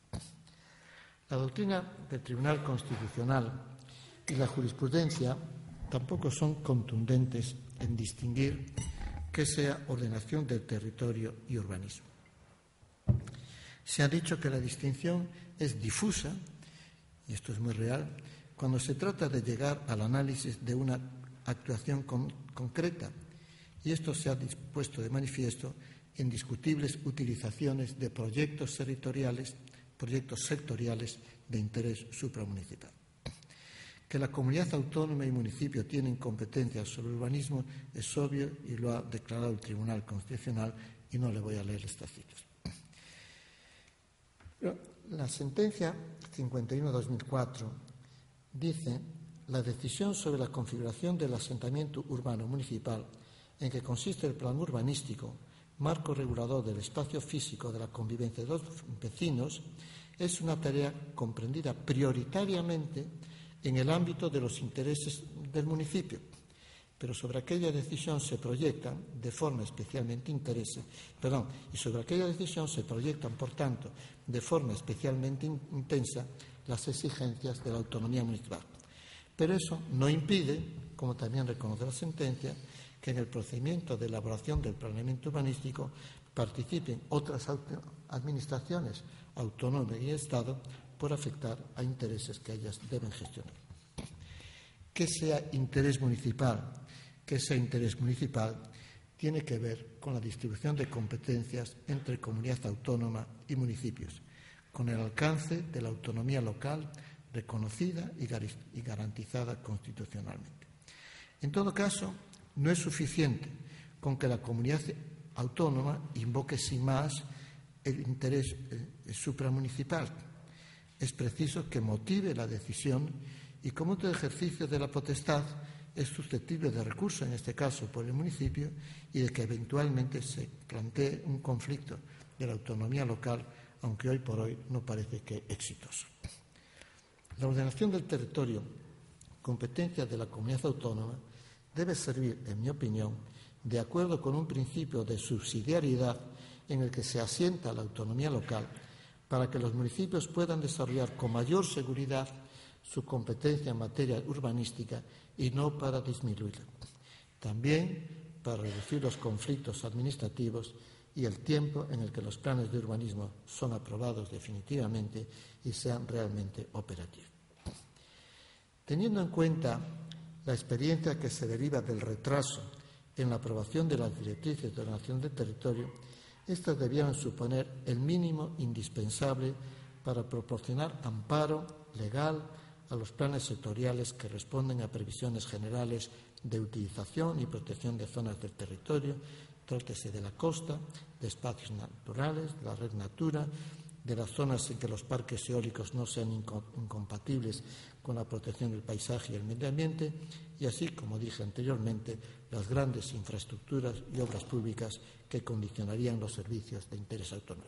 La doctrina del Tribunal Constitucional y la jurisprudencia tampoco son contundentes en distinguir que sea ordenación del territorio y urbanismo. Se ha dicho que la distinción es difusa, y esto es muy real, cuando se trata de llegar al análisis de una actuación con, concreta, y esto se ha puesto de manifiesto en discutibles utilizaciones de proyectos territoriales, proyectos sectoriales de interés supramunicipal. Que la comunidad autónoma y municipio tienen competencias sobre urbanismo es obvio y lo ha declarado el Tribunal Constitucional y no le voy a leer estas citas. La sentencia cincuenta y uno barra dos mil cuatro dice: la decisión sobre la configuración del asentamiento urbano municipal en que consiste el plan urbanístico, marco regulador del espacio físico de la convivencia de los vecinos, es una tarea comprendida prioritariamente en el ámbito de los intereses del municipio, pero sobre aquella decisión se proyectan de forma especialmente interese, perdón, y sobre aquella decisión se proyectan, por tanto, de forma especialmente intensa las exigencias de la autonomía municipal. Pero eso no impide, como también reconoce la sentencia, que en el procedimiento de elaboración del planeamiento urbanístico participen otras administraciones autónomas y Estado por afectar a intereses que ellas deben gestionar. Que sea interés municipal, que sea interés municipal tiene que ver con la distribución de competencias entre comunidad autónoma y municipios, con el alcance de la autonomía local reconocida y garantizada constitucionalmente. En todo caso, no es suficiente con que la comunidad autónoma invoque sin más el interés eh, supramunicipal. Es preciso que motive la decisión y, como todo ejercicio de la potestad, es susceptible de recurso, en este caso por el municipio, y de que eventualmente se plantee un conflicto de la autonomía local, aunque hoy por hoy no parece que exitoso. La ordenación del territorio, competencia de la comunidad autónoma, debe servir, en mi opinión, de acuerdo con un principio de subsidiariedad en el que se asienta la autonomía local, para que los municipios puedan desarrollar con mayor seguridad su competencia en materia urbanística y no para disminuirla. También para reducir los conflictos administrativos y el tiempo en el que los planes de urbanismo son aprobados definitivamente y sean realmente operativos. Teniendo en cuenta la experiencia que se deriva del retraso en la aprobación de las directrices de ordenación del territorio, estas debieran suponer el mínimo indispensable para proporcionar amparo legal a los planes sectoriales que responden a previsiones generales de utilización y protección de zonas del territorio, trátese de la costa, de espacios naturales, de la red Natura, de las zonas en que los parques eólicos no sean incompatibles con la protección del paisaje y el medio ambiente, y así, como dije anteriormente, las grandes infraestructuras y obras públicas que condicionarían los servicios de interés autonómico.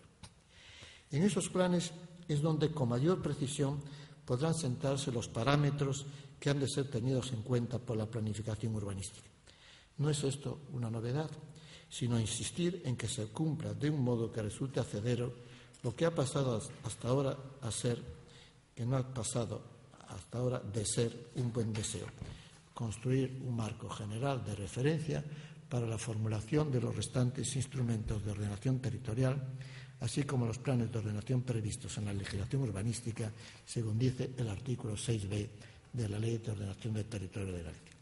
En esos planes es donde con mayor precisión podrán sentarse los parámetros que han de ser tenidos en cuenta por la planificación urbanística. No es esto una novedad, sino insistir en que se cumpla de un modo que resulte hacedero lo que ha pasado hasta ahora a ser, que no ha pasado hasta ahora de ser un buen deseo, construir un marco general de referencia para la formulación de los restantes instrumentos de ordenación territorial, así como los planes de ordenación previstos en la legislación urbanística, según dice el artículo seis b de la Ley de Ordenación del Territorio de Galicia.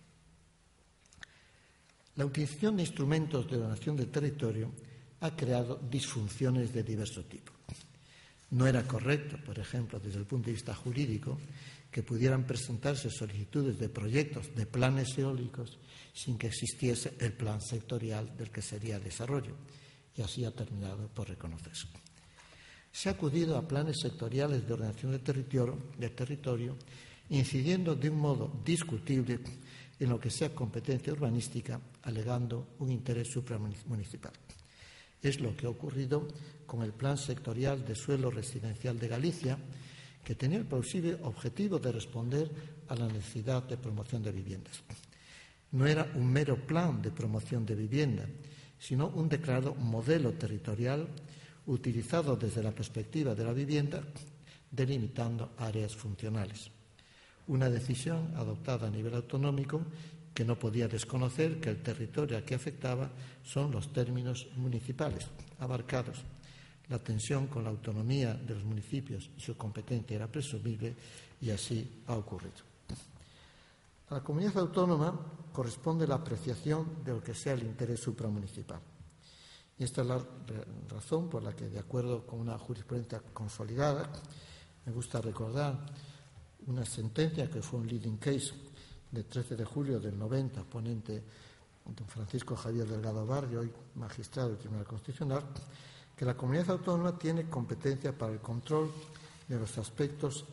La utilización de instrumentos de ordenación del territorio ha creado disfunciones de diverso tipo. No era correcto, por ejemplo, desde el punto de vista jurídico, que pudieran presentarse solicitudes de proyectos de planes eólicos sin que existiese el plan sectorial del que sería el desarrollo, y así ha terminado por reconocerse. Se ha acudido a planes sectoriales de ordenación del territorio, del territorio, incidiendo de un modo discutible en lo que sea competencia urbanística, alegando un interés supramunicipal. Es lo que ha ocurrido con el Plan Sectorial de Suelo Residencial de Galicia, que tenía el plausible objetivo de responder a la necesidad de promoción de viviendas. No era un mero plan de promoción de vivienda, sino un declarado modelo territorial utilizado desde la perspectiva de la vivienda, delimitando áreas funcionales. una decisión adoptada a nivel autonómico que no podía desconocer que el territorio a que afectaba son los términos municipales abarcados. La tensión con la autonomía de los municipios y su competencia era presumible y así ha ocurrido. A la comunidad autónoma corresponde la apreciación de lo que sea el interés supramunicipal. Y esta es la razón por la que, de acuerdo con una jurisprudencia consolidada, me gusta recordar una sentencia que fue un leading case de trece de julio del noventa, ponente don Francisco Javier Delgado Barrio, hoy magistrado del Tribunal Constitucional, que la comunidad autónoma tiene competencia para el control de los aspectos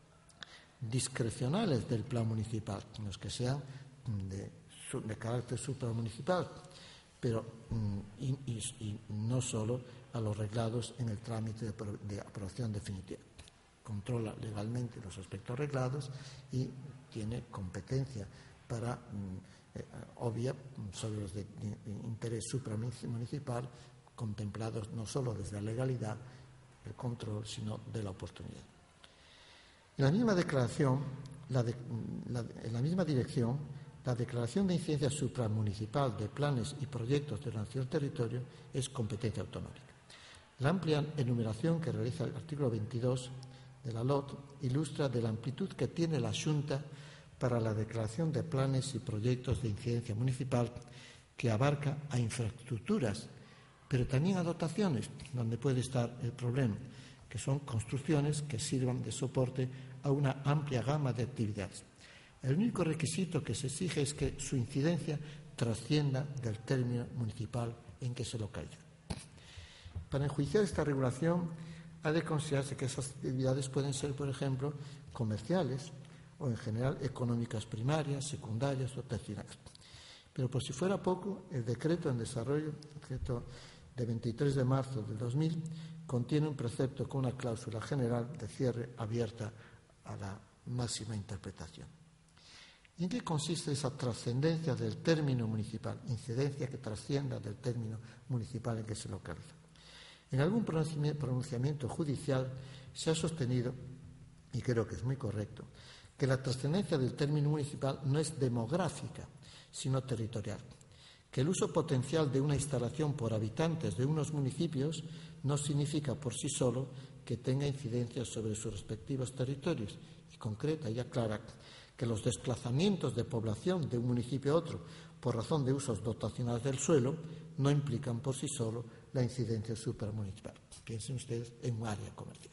discrecionales del plan municipal, los que sean de, de carácter supramunicipal, pero y, y, y no solo a los reglados en el trámite de, de aprobación definitiva. Controla legalmente los aspectos reglados y tiene competencia para eh, obvia sobre los de, de, de interés supramunicipal contemplados no solo desde la legalidad, el control, sino de la oportunidad. En la misma declaración, la de, la, en la misma dirección, la declaración de incidencia supramunicipal de planes y proyectos de ordenación del territorio es competencia autonómica. La amplia enumeración que realiza el artículo veintidós de la L O T ilustra de la amplitud que tiene la Xunta para la declaración de planes y proyectos de incidencia municipal, que abarca a infraestructuras, pero también a dotaciones, donde puede estar el problema, que son construcciones que sirvan de soporte a una amplia gama de actividades. El único requisito que se exige es que su incidencia trascienda del término municipal en que se localiza. Para enjuiciar esta regulación, ha de considerarse que esas actividades pueden ser, por ejemplo, comerciales o, en general, económicas primarias, secundarias o terciarias. Pero, por si fuera poco, el decreto en desarrollo, el decreto de veintitrés de marzo del dos mil, contiene un precepto con una cláusula general de cierre abierta a la máxima interpretación. ¿Y en qué consiste esa trascendencia del término municipal, incidencia que trascienda del término municipal en que se localiza? En algún pronunciamiento judicial se ha sostenido, y creo que es muy correcto, que la trascendencia del término municipal no es demográfica, sino territorial, que el uso potencial de una instalación por habitantes de unos municipios no significa por sí solo que tenga incidencia sobre sus respectivos territorios, y concreta y aclara que los desplazamientos de población de un municipio a otro por razón de usos dotacionales del suelo no implican por sí solo la incidencia supramunicipal. Piensen ustedes en un área comercial.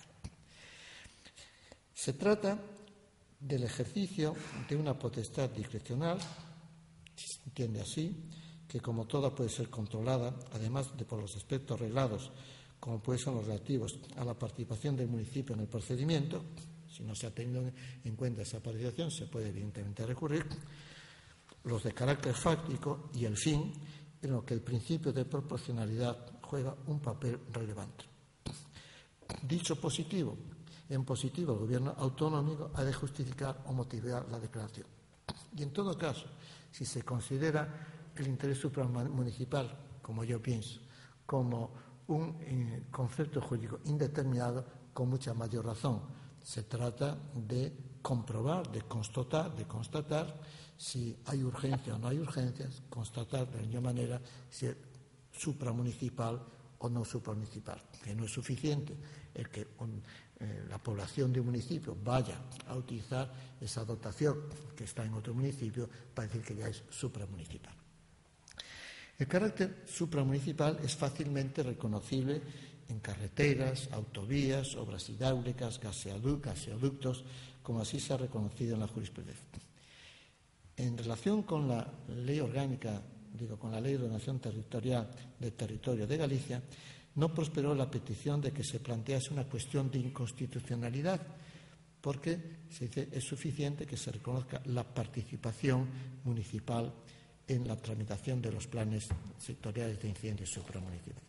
Se trata del ejercicio de una potestad discrecional, se entiende así, que como toda puede ser controlada, además de por los aspectos reglados, como pueden ser los relativos a la participación del municipio en el procedimiento. Si no se ha tenido en cuenta esa participación, se puede evidentemente recurrir, los de carácter fáctico y el fin, en lo que el principio de proporcionalidad juega un papel relevante. Dicho positivo, en positivo el gobierno autonómico ha de justificar o motivar la declaración. Y en todo caso, si se considera el interés supramunicipal, como yo pienso, como un eh, concepto jurídico indeterminado, con mucha mayor razón. Se trata de comprobar, de constatar, de constatar si hay urgencia o no hay urgencias, constatar de la misma manera si es supramunicipal o no supramunicipal, que no es suficiente el que un, eh, la población de un municipio vaya a utilizar esa dotación que está en otro municipio para decir que ya es supramunicipal. El carácter supramunicipal es fácilmente reconocible en carreteras, autovías, obras hidráulicas, gaseoductos, como así se ha reconocido en la jurisprudencia. En relación con la ley orgánica, digo, con la ley de ordenación territorial del territorio de Galicia, no prosperó la petición de que se plantease una cuestión de inconstitucionalidad, porque se dice es suficiente que se reconozca la participación municipal en la tramitación de los planes sectoriales de incidencia supramunicipal.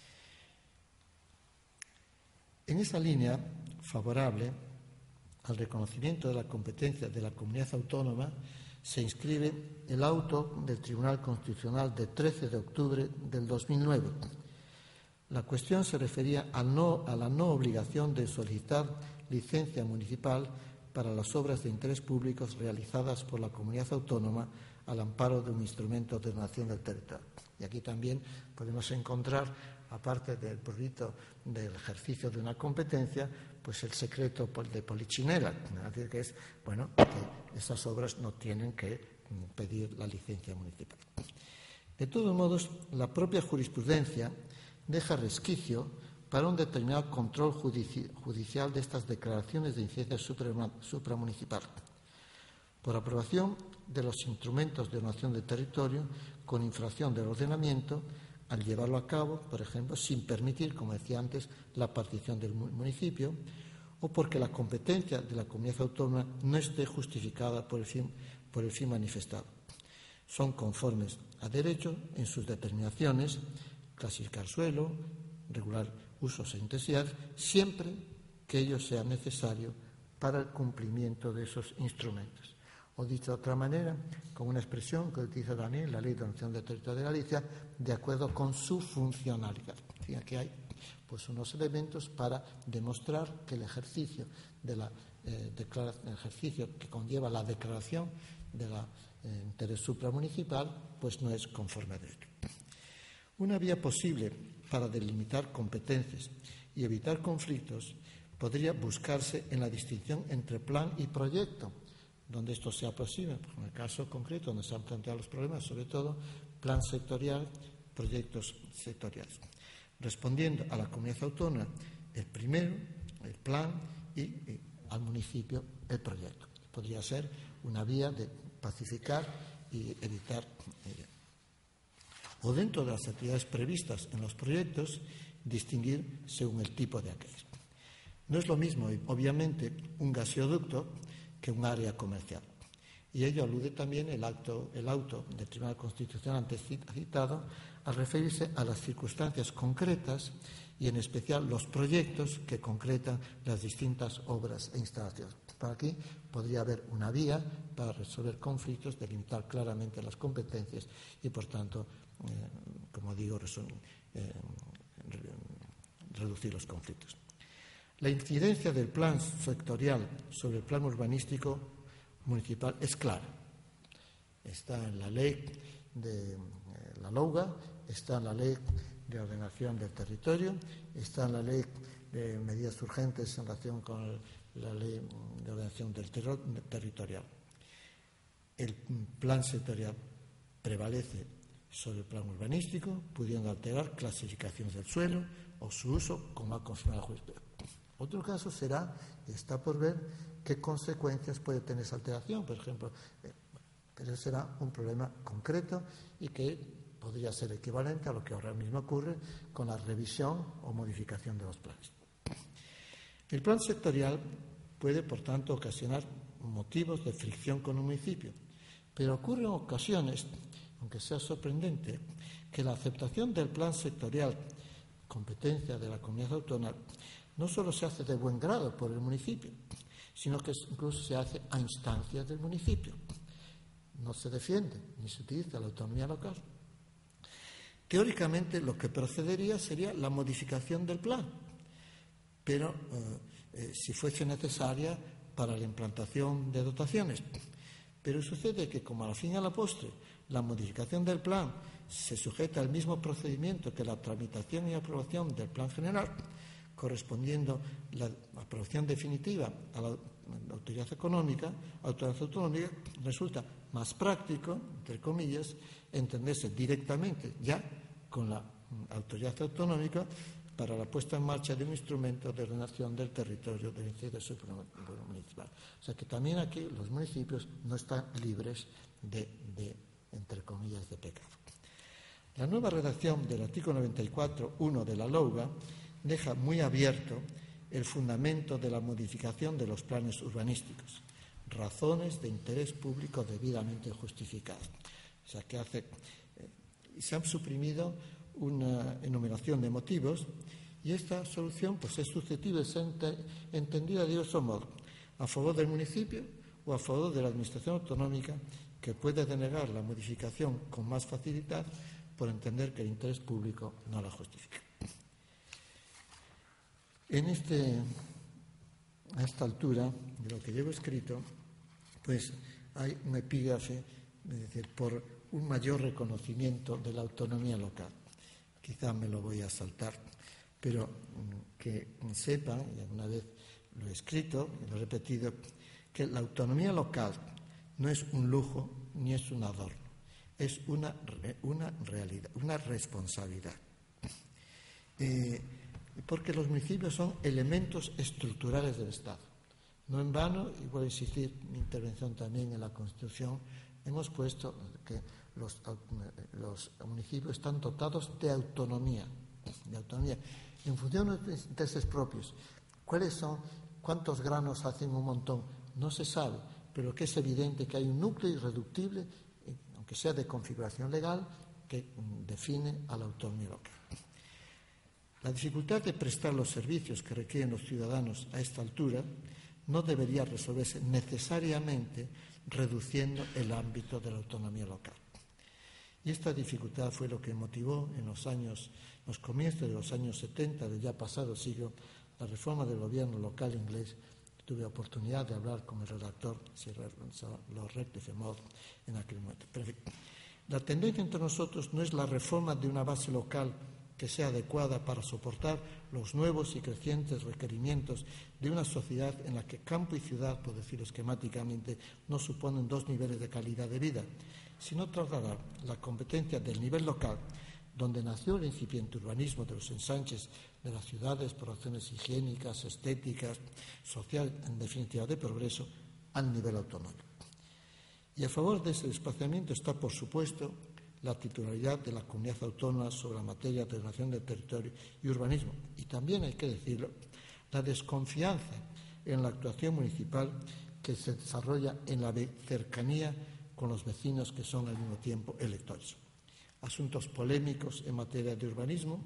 En esa línea favorable al reconocimiento de la competencia de la comunidad autónoma se inscribe el auto del Tribunal Constitucional de trece de octubre del dos mil nueve. La cuestión se refería a, no, a la no obligación de solicitar licencia municipal para las obras de interés público realizadas por la comunidad autónoma al amparo de un instrumento de ordenación del territorio. Y aquí también podemos encontrar, aparte del prurito del ejercicio de una competencia, pues el secreto de Polichinela, es decir, que es, bueno, que esas obras no tienen que pedir la licencia municipal. De todos modos, la propia jurisprudencia deja resquicio para un determinado control judici judicial de estas declaraciones de incidencia supramunicipal, por aprobación de los instrumentos de ordenación del territorio con infracción del ordenamiento al llevarlo a cabo, por ejemplo, sin permitir, como decía antes, la partición del municipio, o porque la competencia de la comunidad autónoma no esté justificada por el fin, por el fin manifestado. Son conformes a derecho en sus determinaciones, clasificar suelo, regular usos e intensidades, siempre que ello sea necesario para el cumplimiento de esos instrumentos. O dicho de otra manera, con una expresión que utiliza también la Ley de Ordenación del Territorio de Galicia, de acuerdo con su funcionalidad. Y aquí hay pues, unos elementos para demostrar que el ejercicio, de la, eh, el ejercicio que conlleva la declaración del de interés supramunicipal pues, no es conforme a derecho. Una vía posible para delimitar competencias y evitar conflictos podría buscarse en la distinción entre plan y proyecto, donde esto sea posible. En el caso concreto, donde se han planteado los problemas, sobre todo plan sectorial, proyectos sectoriales. Respondiendo a la comunidad autónoma, el primero, el plan, y, y al municipio, el proyecto. Podría ser una vía de pacificar y evitar. Eh, o dentro de las actividades previstas en los proyectos, distinguir según el tipo de aquellos. No es lo mismo, obviamente, un gasoducto que un área comercial. Y ello alude también el, acto, el auto del Tribunal Constitucional antes citado al referirse a las circunstancias concretas y en especial los proyectos que concretan las distintas obras e instalaciones. Para aquí podría haber una vía para resolver conflictos, delimitar claramente las competencias y, por tanto, eh, como digo, eh, reducir los conflictos. La incidencia del plan sectorial sobre el plan urbanístico municipal es clara. Está en la ley de eh, la LOUGA, está en la ley de ordenación del territorio, está en la ley de medidas urgentes en relación con el, la ley de ordenación del ter territorial. El plan sectorial prevalece sobre el plan urbanístico, pudiendo alterar clasificaciones del suelo o su uso, como ha confirmado la jurisprudencia. Otro caso será, está por ver, qué consecuencias puede tener esa alteración, por ejemplo, eh, pero será un problema concreto y que podría ser equivalente a lo que ahora mismo ocurre con la revisión o modificación de los planes. El plan sectorial puede, por tanto, ocasionar motivos de fricción con un municipio, pero ocurre en ocasiones, aunque sea sorprendente, que la aceptación del plan sectorial, competencia de la comunidad autónoma, no solo se hace de buen grado por el municipio, sino que incluso se hace a instancias del municipio. No se defiende ni se utiliza la autonomía local. Teóricamente, lo que procedería sería la modificación del plan, pero eh, eh, si fuese necesaria para la implantación de dotaciones. Pero sucede que, como al fin y a la postre, la modificación del plan se sujeta al mismo procedimiento que la tramitación y aprobación del plan general, correspondiendo la aprobación definitiva a la autoridad económica, autoridad autonómica, resulta más práctico, entre comillas, entenderse directamente ya con la autoridad autonómica para la puesta en marcha de un instrumento de ordenación del territorio del incidencia supramunicipal. O sea que también aquí los municipios no están libres de, de entre comillas, de pecado. La nueva redacción del artículo noventa y cuatro punto uno de la LOUGA deja muy abierto el fundamento de la modificación de los planes urbanísticos, razones de interés público debidamente justificadas. O sea, que hace, eh, se han suprimido una enumeración de motivos y esta solución pues, es susceptible de ser ent entendida de diversos modos, a favor del municipio o a favor de la administración autonómica, que puede denegar la modificación con más facilidad por entender que el interés público no la justifica. En este a esta altura de lo que llevo escrito, pues hay un epígrafe, es decir, por un mayor reconocimiento de la autonomía local. Quizá me lo voy a saltar, pero que sepan, y alguna vez lo he escrito y lo he repetido, que la autonomía local no es un lujo ni es un adorno, es una, una realidad, una responsabilidad. Eh, porque los municipios son elementos estructurales del Estado. No en vano, y voy a insistir mi intervención también en la Constitución, hemos puesto que los, los municipios están dotados de autonomía, de autonomía, en función de los intereses propios. ¿Cuáles son? ¿Cuántos granos hacen un montón? No se sabe, pero que es evidente que hay un núcleo irreductible, aunque sea de configuración legal, que define a la autonomía local. La dificultad de prestar los servicios que requieren los ciudadanos a esta altura no debería resolverse necesariamente reduciendo el ámbito de la autonomía local. Y esta dificultad fue lo que motivó en los años, los comienzos de los años setenta del ya pasado siglo, la reforma del gobierno local inglés. Tuve oportunidad de hablar con el redactor, Sir Lord Rectife Mod, en aquel momento. Pero, la tendencia entre nosotros no es la reforma de una base local que sea adecuada para soportar los nuevos y crecientes requerimientos de una sociedad en la que campo y ciudad, por decirlo esquemáticamente, no suponen dos niveles de calidad de vida, sino trasladar la competencia del nivel local, donde nació el incipiente urbanismo de los ensanches de las ciudades por razones higiénicas, estéticas, social, en definitiva de progreso, al nivel autonómico. Y a favor de ese desplazamiento está, por supuesto, la titularidad de la comunidad autónoma sobre la materia de ordenación del territorio y urbanismo. Y también, hay que decirlo, la desconfianza en la actuación municipal que se desarrolla en la cercanía con los vecinos que son al mismo tiempo electores. Asuntos polémicos en materia de urbanismo,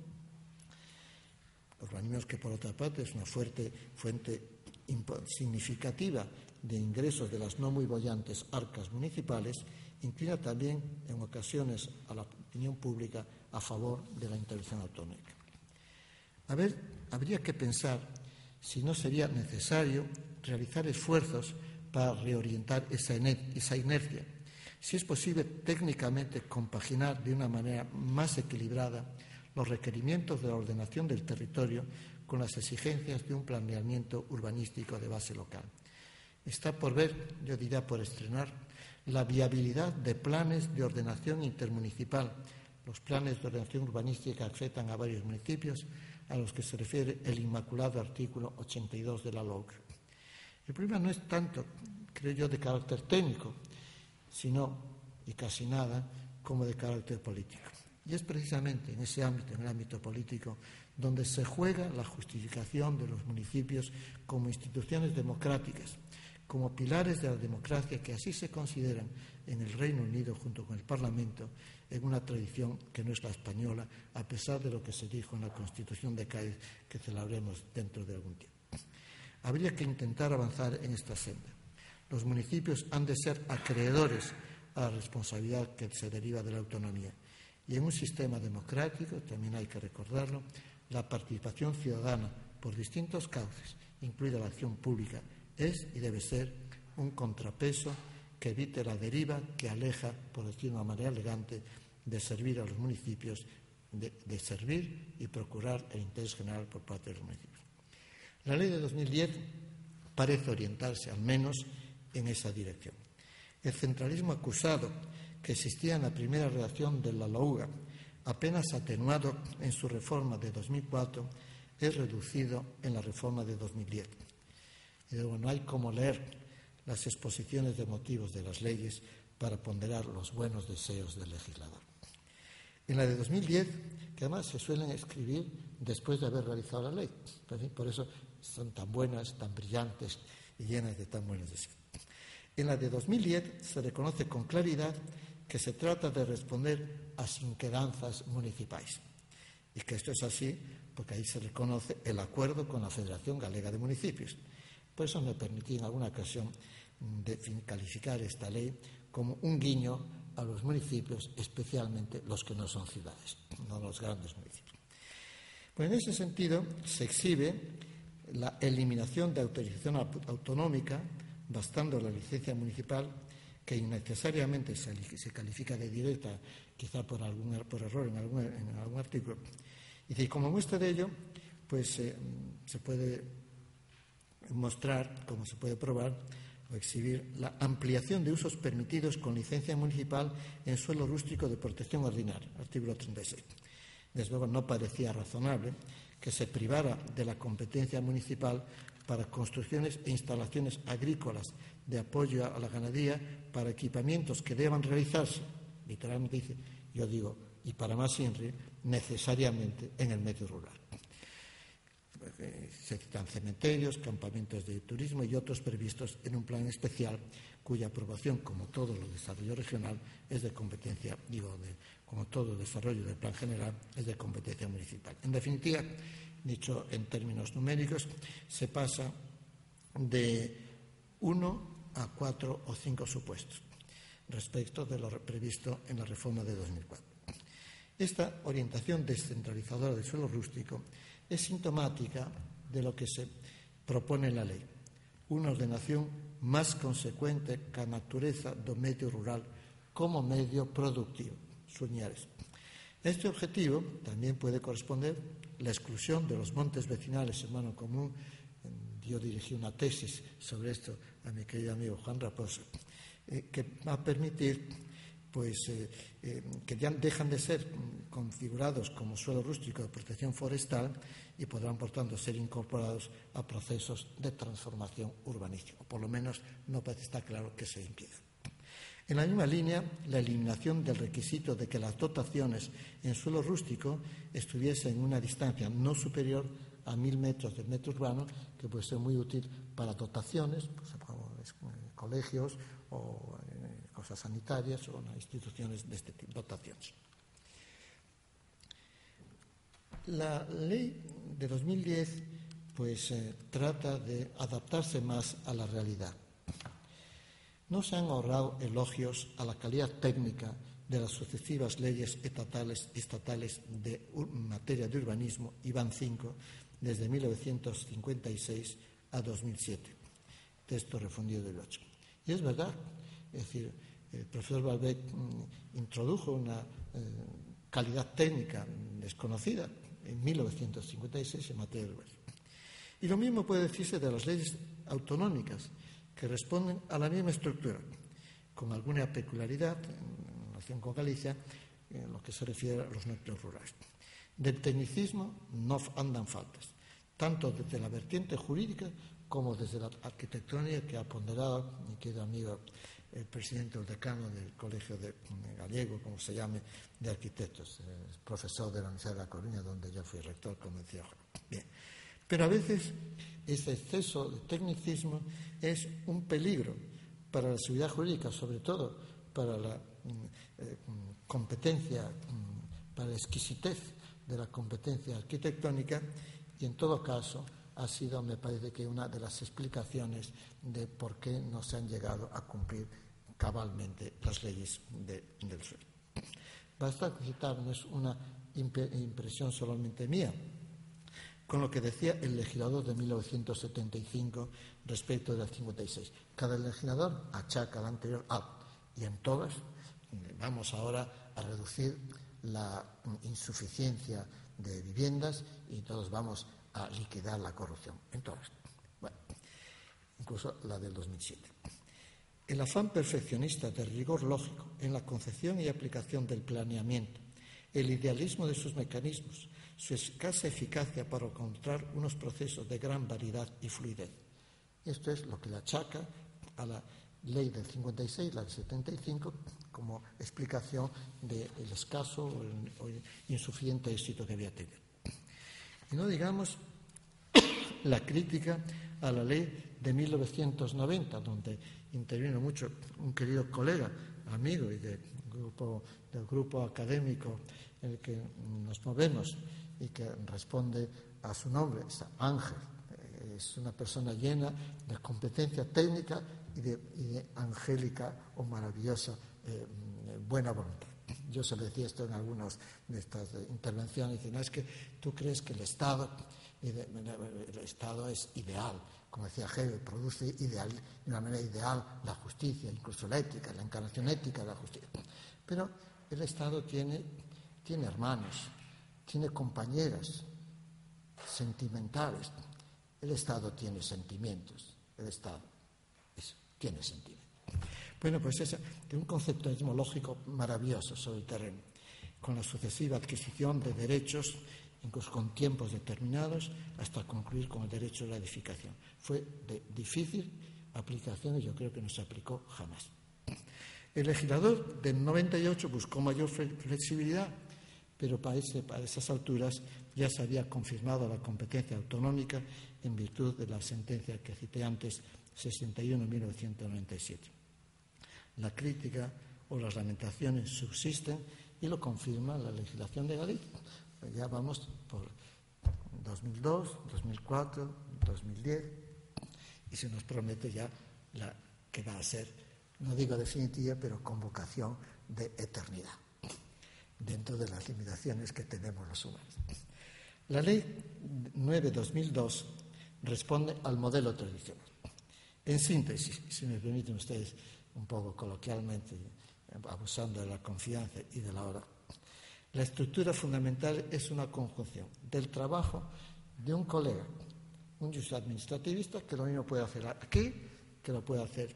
urbanismo que por otra parte es una fuerte fuente significativa de ingresos de las no muy bollantes arcas municipales, inclina también en ocasiones a la opinión pública a favor de la intervención autonómica. A ver, habría que pensar si no sería necesario realizar esfuerzos para reorientar esa, esa inercia, si es posible técnicamente compaginar de una manera más equilibrada los requerimientos de la ordenación del territorio con las exigencias de un planeamiento urbanístico de base local. Está por ver, yo diría por estrenar, la viabilidad de planes de ordenación intermunicipal, los planes de ordenación urbanística que afectan a varios municipios, a los que se refiere el inmaculado artículo ochenta y dos de la L O C. El problema no es tanto, creo yo, de carácter técnico, sino, y casi nada, como de carácter político. Y es precisamente en ese ámbito, en el ámbito político, donde se juega la justificación de los municipios como instituciones democráticas, como pilares de la democracia que así se consideran en el Reino Unido junto con el Parlamento, en una tradición que no es la española, a pesar de lo que se dijo en la Constitución de Cádiz, que celebraremos dentro de algún tiempo. Habría que intentar avanzar en esta senda. Los municipios han de ser acreedores a la responsabilidad que se deriva de la autonomía. Y en un sistema democrático, también hay que recordarlo, la participación ciudadana por distintos cauces, incluida la acción pública, es y debe ser un contrapeso que evite la deriva que aleja, por decirlo de una manera elegante, de servir a los municipios, de, de servir y procurar el interés general por parte de los municipios. La ley de dos mil diez parece orientarse, al menos, en esa dirección. El centralismo acusado que existía en la primera redacción de la LOUGA, apenas atenuado en su reforma de dos mil cuatro, es reducido en la reforma de dos mil diez. Y luego no hay como leer las exposiciones de motivos de las leyes para ponderar los buenos deseos del legislador. En la de dos mil diez, que además se suelen escribir después de haber realizado la ley, por eso son tan buenas, tan brillantes y llenas de tan buenos deseos. En la de dos mil diez se reconoce con claridad que se trata de responder a sinquedanzas municipais. Y que esto es así porque ahí se reconoce el acuerdo con la Federación Galega de Municipios. Por eso me permití en alguna ocasión de calificar esta ley como un guiño a los municipios, especialmente los que no son ciudades, no los grandes municipios. Pues en ese sentido se exhibe la eliminación de autorización autonómica, bastando la licencia municipal, que innecesariamente se, se califica de directa, quizá por, algún, por error en algún, en algún artículo. Y como muestra de ello, pues eh, se puede mostrar, como se puede probar o exhibir, la ampliación de usos permitidos con licencia municipal en suelo rústico de protección ordinaria, artículo treinta y seis. Desde luego no parecía razonable que se privara de la competencia municipal para construcciones e instalaciones agrícolas de apoyo a la ganadería para equipamientos que deban realizarse, literalmente dice, yo digo, y para más INRI, necesariamente en el medio rural. Se citan cementerios, campamentos de turismo y otros previstos en un plan especial cuya aprobación, como todo lo desarrollo regional, es de competencia, digo, de, como todo desarrollo del plan general, es de competencia municipal. En definitiva, dicho en términos numéricos, se pasa de uno a cuatro o cinco supuestos respecto de lo previsto en la reforma de dos mil cuatro. Esta orientación descentralizadora del suelo rústico es sintomática de lo que se propone en la lei, unha ordenación máis consecuente ca natureza do medio rural como medio productivo. Suñares. Este objetivo también puede corresponder la exclusión de los montes vecinales en mano común. Yo dirigí una tesis sobre esto a mi querido amigo Juan Raposo, eh, que va a permitir pues, eh, eh, que ya dejan de ser configurados como suelo rústico de protección forestal y podrán, por tanto, ser incorporados a procesos de transformación urbanística. O por lo menos no parece estar claro que se impida. En la misma línea, la eliminación del requisito de que las dotaciones en suelo rústico estuviesen en una distancia no superior a mil metros del metro urbano, que puede ser muy útil para dotaciones, pues, como colegios o eh, cosas sanitarias o instituciones de este tipo, dotaciones. La ley de dos mil diez pues, eh, trata de adaptarse más a la realidad. No se han ahorrado elogios a la calidad técnica de las sucesivas leyes estatales, estatales de materia de urbanismo, I B A N cinco, desde mil novecientos cincuenta y seis a dos mil siete, texto refundido del ocho. Y es verdad, es decir, el profesor Balbec mm, introdujo una eh, calidad técnica desconocida en mil novecientos cincuenta y seis en materia de urbanismo. Y lo mismo puede decirse de las leyes autonómicas, que responden a la misma estructura, con alguna peculiaridad en relación con Galicia, en lo que se refiere a los núcleos rurales. Del tecnicismo no andan faltas, tanto desde la vertiente jurídica como desde la arquitectónica, que ha ponderado mi querido amigo el presidente o decano del Colegio de, de Gallego, como se llame, de arquitectos, el profesor de la Universidad de La Coruña, donde yo fui rector, como decía Juan. Bien. Pero a veces ese exceso de tecnicismo es un peligro para la seguridad jurídica, sobre todo para la eh, competencia, para la exquisitez de la competencia arquitectónica, y en todo caso ha sido, me parece que, una de las explicaciones de por qué no se han llegado a cumplir cabalmente las leyes de, del suelo. Basta citar, no es una impresión solamente mía, con lo que decía el legislador de mil novecientos setenta y cinco respecto del cincuenta y seis. Cada legislador achaca al anterior a, y en todas vamos ahora a reducir la insuficiencia de viviendas y todos vamos a liquidar la corrupción. En todas. Bueno, incluso la del dos mil siete. El afán perfeccionista del rigor lógico en la concepción y aplicación del planeamiento, el idealismo de sus mecanismos, su escasa eficacia para encontrar unos procesos de gran variedad y fluidez. Esto es lo que le achaca a la ley del cincuenta y seis, la del setenta y cinco, como explicación del escaso o, el, o el insuficiente éxito que había tenido. Y no digamos la crítica a la ley de mil novecientos noventa, donde intervino mucho un querido colega, amigo y de grupo, del grupo académico en el que nos movemos y que responde a su nombre, es Ángel. Es una persona llena de competencia técnica y de, y de angélica o maravillosa eh, buena voluntad. Yo se le decía esto en algunas de estas intervenciones, y dice, no, es que tú crees que el Estado el Estado es ideal, como decía Hegel, produce ideal, de una manera ideal la justicia, incluso la ética, la encarnación ética de la justicia. Pero el Estado tiene, tiene hermanos, tiene compañeras sentimentales. El Estado tiene sentimientos, el Estado es, tiene sentimientos. Bueno, pues es un concepto etimológico maravilloso sobre el terreno, con la sucesiva adquisición de derechos, incluso con tiempos determinados, hasta concluir con el derecho a la edificación. Fue de difícil aplicación y yo creo que no se aplicó jamás. El legislador del noventa y ocho buscó mayor flexibilidad, pero para, ese, para esas alturas ya se había confirmado la competencia autonómica en virtud de la sentencia que cité antes, sesenta y uno de mil novecientos noventa y siete. La crítica o las lamentaciones subsisten y lo confirma la legislación de Galicia. Ya vamos por dos mil dos, dos mil cuatro, dos mil diez y se nos promete ya la que va a ser, no digo definitiva, pero con vocación de eternidad, dentro de las limitaciones que tenemos los humanos. La Ley nueve barra dos mil dos responde al modelo tradicional. En síntesis, si me permiten ustedes un poco coloquialmente, abusando de la confianza y de la hora, la estructura fundamental es una conjunción del trabajo de un colega, un juez administrativista, que lo mismo puede hacer aquí, que lo puede hacer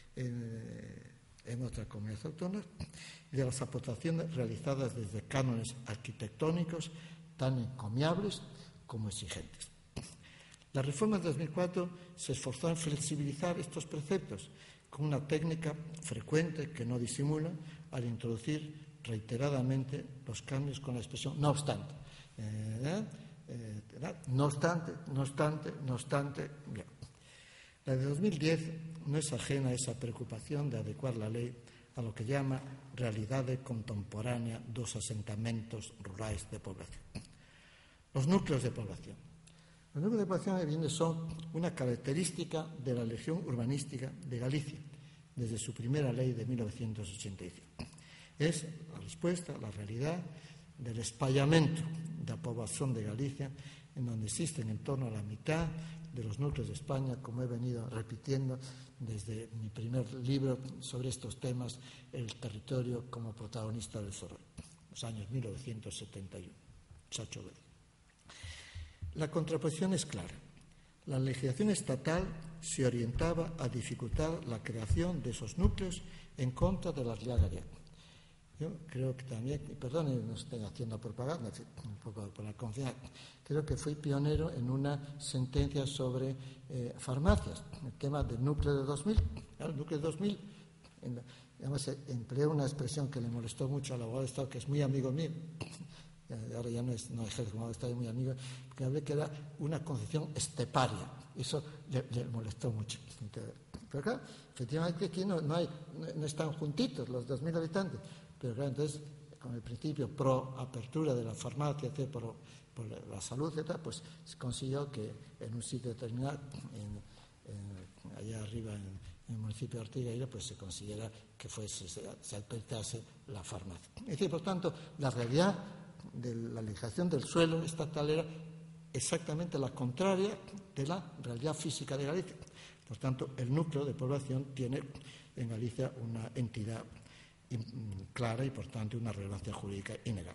en, en otra comunidad autónoma, y de las aportaciones realizadas desde cánones arquitectónicos tan encomiables como exigentes. La reforma de dos mil cuatro se esforzó en flexibilizar estos preceptos con una técnica frecuente que no disimula al introducir reiteradamente los cambios con la expresión no obstante. Eh, eh, no obstante, no obstante, no obstante. Bien. La de dos mil diez no es ajena a esa preocupación de adecuar la lei a lo que llama realidade contemporánea dos asentamentos rurais de población. Los núcleos de población. Los núcleos de población evidentemente son una característica de la legión urbanística de Galicia, desde su primera ley de mil novecientos ochenta y cinco. Es la respuesta a la realidad del espallamento de la población de Galicia, en donde existen en torno a la mitad de los núcleos de España, como he venido repitiendo desde mi primer libro sobre estos temas, El territorio como protagonista del desarrollo, los años mil novecientos setenta y uno. Chacho Verde. La contraposición es clara. La legislación estatal se orientaba a dificultar la creación de esos núcleos en contra de la realidad gallega. Yo creo que también, y perdone, no estoy haciendo propaganda, un poco por la confianza, creo que fui pionero en una sentencia sobre eh, farmacias, el tema del núcleo de dos mil. Claro, el núcleo de dos mil, en la, además empleé una expresión que le molestó mucho al abogado de Estado, que es muy amigo mío, ahora ya no, es, no ejerce como abogado de Estado, muy amigo, que hablé que era una concepción esteparia. Eso le, le molestó mucho. Pero claro, efectivamente aquí no, no, hay, no, no están juntitos los dos mil habitantes. Pero claro, entonces, con el principio pro apertura de la farmacia, etcétera, por, por la salud, etcétera, pues se consiguió que en un sitio determinado, en, en, allá arriba en, en el municipio de Ortigueira, pues se consiguiera que fuese, se, se habilitase la farmacia. Es decir, por tanto, la realidad de la legislación del suelo estatal era exactamente la contraria de la realidad física de Galicia. Por tanto, el núcleo de población tiene en Galicia una entidad clara y, por tanto, una relevancia jurídica innegable.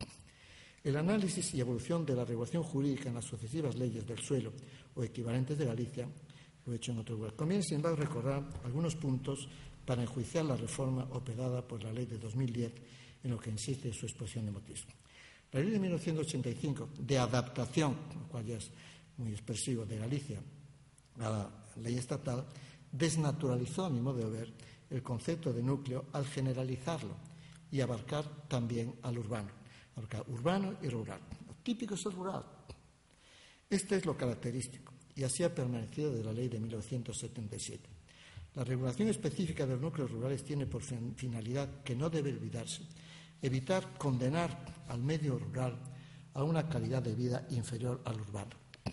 El análisis y evolución de la regulación jurídica en las sucesivas leyes del suelo o equivalentes de Galicia lo he hecho en otro lugar. Conviene, sin embargo, recordar algunos puntos para enjuiciar la reforma operada por la ley de dos mil diez en lo que insiste en su exposición de motivos. La ley de mil novecientos ochenta y cinco, de adaptación, lo cual ya es muy expresivo, de Galicia a la ley estatal, desnaturalizó, a mi modo de ver, el concepto de núcleo al generalizarlo y abarcar también al urbano, abarcar urbano y rural. Lo típico es el rural. Este es lo característico y así ha permanecido de la ley de mil novecientos setenta y siete. La regulación específica de los núcleos rurales tiene por finalidad, que no debe olvidarse, evitar condenar al medio rural a una calidad de vida inferior al urbano.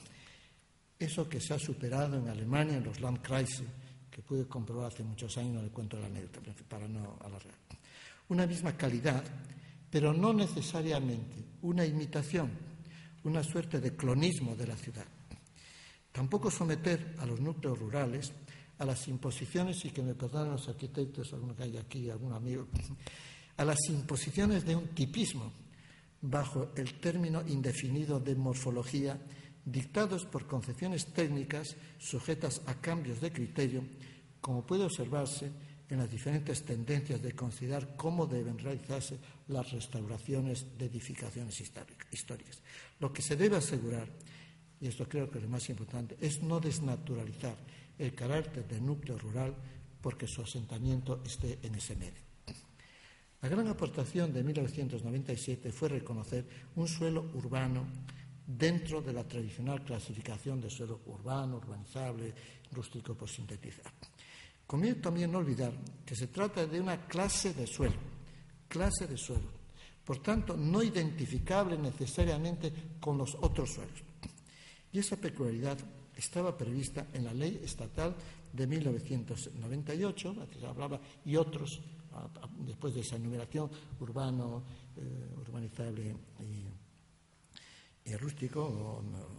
Eso que se ha superado en Alemania en los Landkreise, que pude comprobar hace muchos años, no le cuento la anécdota para no alargar. Una misma calidad, pero no necesariamente una imitación una suerte de clonismo de la ciudad. Tampoco someter a los núcleos rurales a las imposiciones, y que me perdonen los arquitectos, alguno que hay aquí, algún amigo, a las imposiciones de un tipismo bajo el término indefinido de morfología, dictados por concepciones técnicas sujetas a cambios de criterio, como puede observarse en las diferentes tendencias de considerar cómo deben realizarse las restauraciones de edificaciones históricas. Lo que se debe asegurar, y esto creo que es lo más importante, es no desnaturalizar el carácter del núcleo rural porque su asentamiento esté en ese medio. La gran aportación de mil novecientos noventa y siete fue reconocer un suelo urbano dentro de la tradicional clasificación de suelo urbano, urbanizable, rústico, por sintetizar. Conviene también no olvidar que se trata de una clase de suelo, clase de suelo, por tanto no identificable necesariamente con los otros suelos. Y esa peculiaridad estaba prevista en la Ley Estatal de mil novecientos noventa y ocho, la que se hablaba, y otros, después de esa enumeración, urbano, eh, urbanizable y, y rústico, o,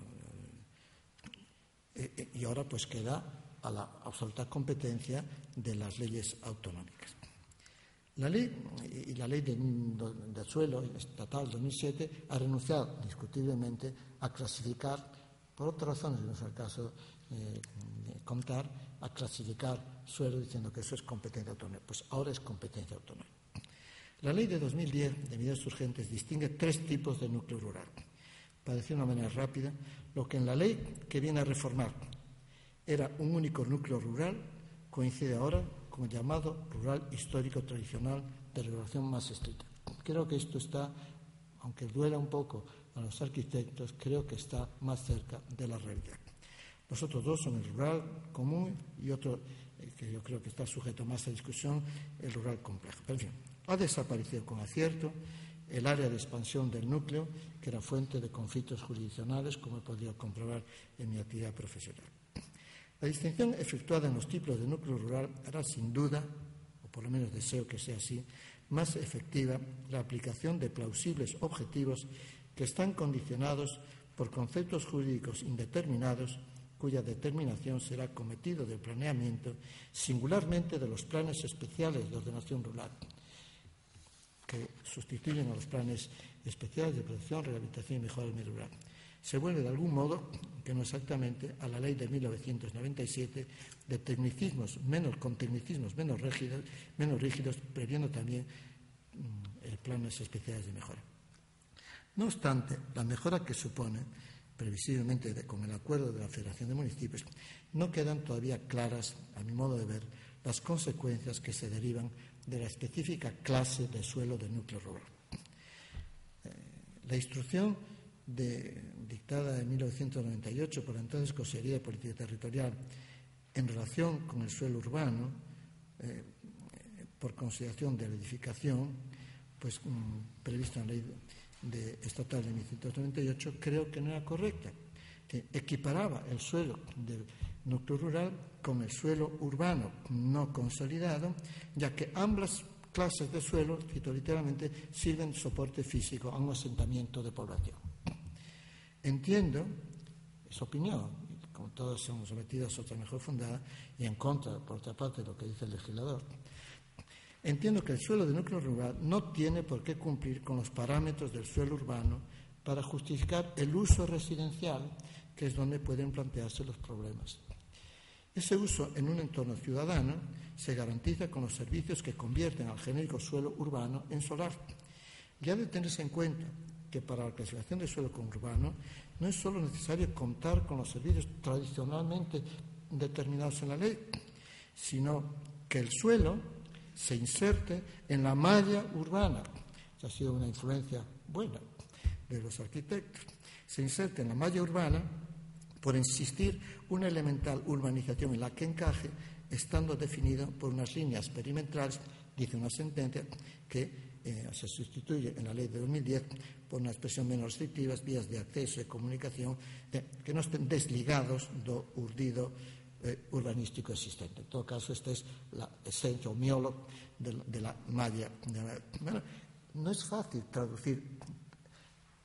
eh, y ahora pues queda a la absoluta competencia de las leyes autonómicas. La ley y la ley del de suelo estatal dos mil siete ha renunciado discutiblemente a clasificar, por otras razones, no es el caso eh, contar, a clasificar suelo diciendo que eso es competencia autonómica. Pues ahora es competencia autonómica. La ley de dos mil diez de medidas urgentes distingue tres tipos de núcleo rural. Para decir de una manera rápida, lo que en la ley que viene a reformar era un único núcleo rural, coincide ahora con el llamado rural histórico tradicional de regulación más estricta. Creo que esto está, aunque duela un poco a los arquitectos, creo que está más cerca de la realidad. Los otros dos son el rural común y otro eh, que yo creo que está sujeto más a discusión, el rural complejo. Pero, en fin, ha desaparecido con acierto el área de expansión del núcleo, que era fuente de conflictos jurisdiccionales, como he podido comprobar en mi actividad profesional. La distinción efectuada en los tipos de núcleo rural hará sin duda, o por lo menos deseo que sea así, más efectiva la aplicación de plausibles objetivos que están condicionados por conceptos jurídicos indeterminados, cuya determinación será cometido del planeamiento, singularmente de los planes especiales de ordenación rural, que sustituyen a los planes especiales de protección, rehabilitación y mejora del medio rural. Se vuelve de algún modo, que no exactamente, a la ley de mil novecientos noventa y siete de tecnicismos menos, con tecnicismos menos rígidos, menos rígidos, previendo también mmm, planes especiales de mejora. No obstante, la mejora que supone, previsiblemente de, con el acuerdo de la Federación de Municipios, no quedan todavía claras, a mi modo de ver, las consecuencias que se derivan de la específica clase de suelo del núcleo rural. Eh, la instrucción de, dictada en mil novecientos noventa y ocho por la entonces Consejería de Política Territorial en relación con el suelo urbano, eh, por consideración de la edificación, pues mmm, previsto en la ley de, estatal de mil novecientos noventa y ocho, creo que no era correcta, que equiparaba el suelo del núcleo rural con el suelo urbano no consolidado, ya que ambas clases de suelo, cito literalmente, sirven de soporte físico a un asentamiento de población. Entiendo, es opinión, como todos somos sometidos a otra mejor fundada, y en contra, por otra parte, de lo que dice el legislador, entiendo que el suelo de núcleo rural no tiene por qué cumplir con los parámetros del suelo urbano para justificar el uso residencial, que es donde pueden plantearse los problemas. Ese uso en un entorno ciudadano se garantiza con los servicios que convierten al genérico suelo urbano en solar. Y ha de tenerse en cuenta que para la clasificación de suelo como urbano no es solo necesario contar con los servicios tradicionalmente determinados en la ley, sino que el suelo se inserte en la malla urbana. Esa ha sido una influencia buena de los arquitectos. Se inserte en la malla urbana por insistir una elemental urbanización en la que encaje, estando definido por unas líneas perimetrales, dice una sentencia, que eh, se sustituye en la ley de dos mil diez por una expresión menos restrictiva, vías de acceso y comunicación, eh, que no estén desligados do urdido eh, urbanístico existente. En todo caso, esta es la esencia o miolo de, de la malla. De la, bueno, no es fácil traducir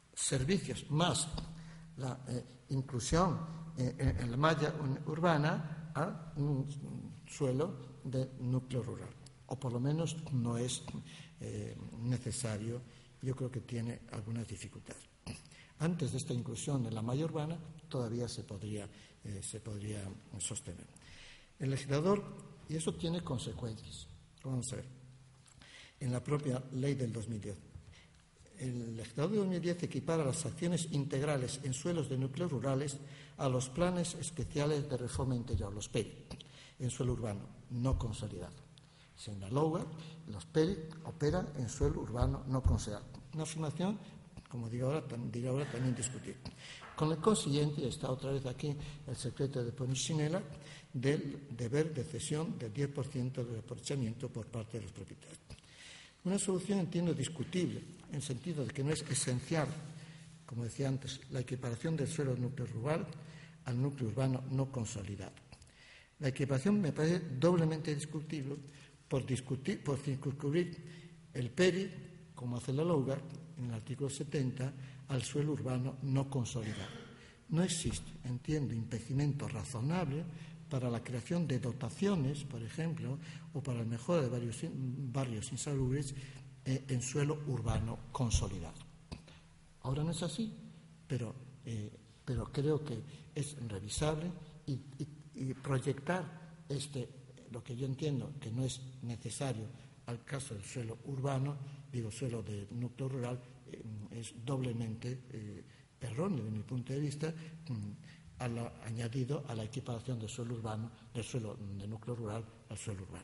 servicios más la eh, inclusión eh, en la malla urbana a un suelo de núcleo rural, o por lo menos no es eh, necesario. Yo creo que tiene algunas dificultades. Antes de esta inclusión en la malla urbana todavía se podría, eh, se podría sostener. El legislador, y eso tiene consecuencias, vamos a ver, en la propia ley del dos mil diez. El legislador de dos mil diez equipara las acciones integrales en suelos de núcleos rurales a los planes especiales de reforma interior, los P E R I, en suelo urbano no consolidado. Se analoga, los P E R I operan en suelo urbano no consolidado. Una afirmación, como digo ahora, digo ahora también discutir. Con el consiguiente, y está otra vez aquí el secreto de Polichinela, del deber de cesión del diez por ciento del aprovechamiento por parte de los propietarios. Una solución, entiendo, discutible, en el sentido de que no es esencial, como decía antes, la equiparación del suelo núcleo rural al núcleo urbano no consolidado. La equiparación me parece doblemente discutible por, discutir, por circunscribir el P E R I, como hace la LOUGA, en el artículo setenta, al suelo urbano no consolidado. No existe, entiendo, impedimento razonable para la creación de dotaciones, por ejemplo, o para la mejora de varios barrios insalubres eh, en suelo urbano consolidado. Ahora no es así, pero, eh, pero creo que es revisable y, y, y proyectar este, lo que yo entiendo que no es necesario al caso del suelo urbano, digo suelo de núcleo rural, eh, es doblemente eh, erróneo desde mi punto de vista, mm, a la, añadido a la equiparación del suelo urbano, del suelo de núcleo rural al suelo urbano.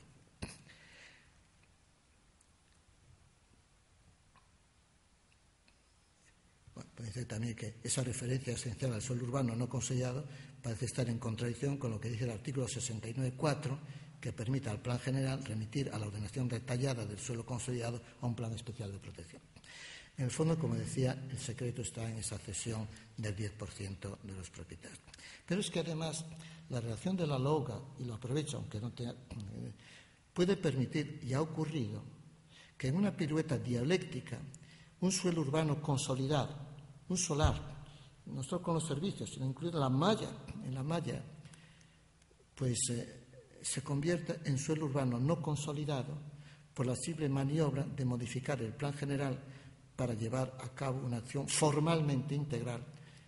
Bueno, puede decir también que esa referencia esencial al suelo urbano no consolidado parece estar en contradicción con lo que dice el artículo sesenta y nueve punto cuatro, que permite al Plan General remitir a la ordenación detallada del suelo consolidado a un plan especial de protección. En el fondo, como decía, el secreto está en esa cesión del diez por ciento de los propietarios. Pero es que además la relación de la LOUGA, y lo aprovecho, aunque no tenga, eh, puede permitir, y ha ocurrido, que en una pirueta dialéctica un suelo urbano consolidado, un solar, no solo con los servicios, sino incluida la malla, en la malla, pues eh, se convierta en suelo urbano no consolidado por la simple maniobra de modificar el plan general para llevar a cabo una acción formalmente integral,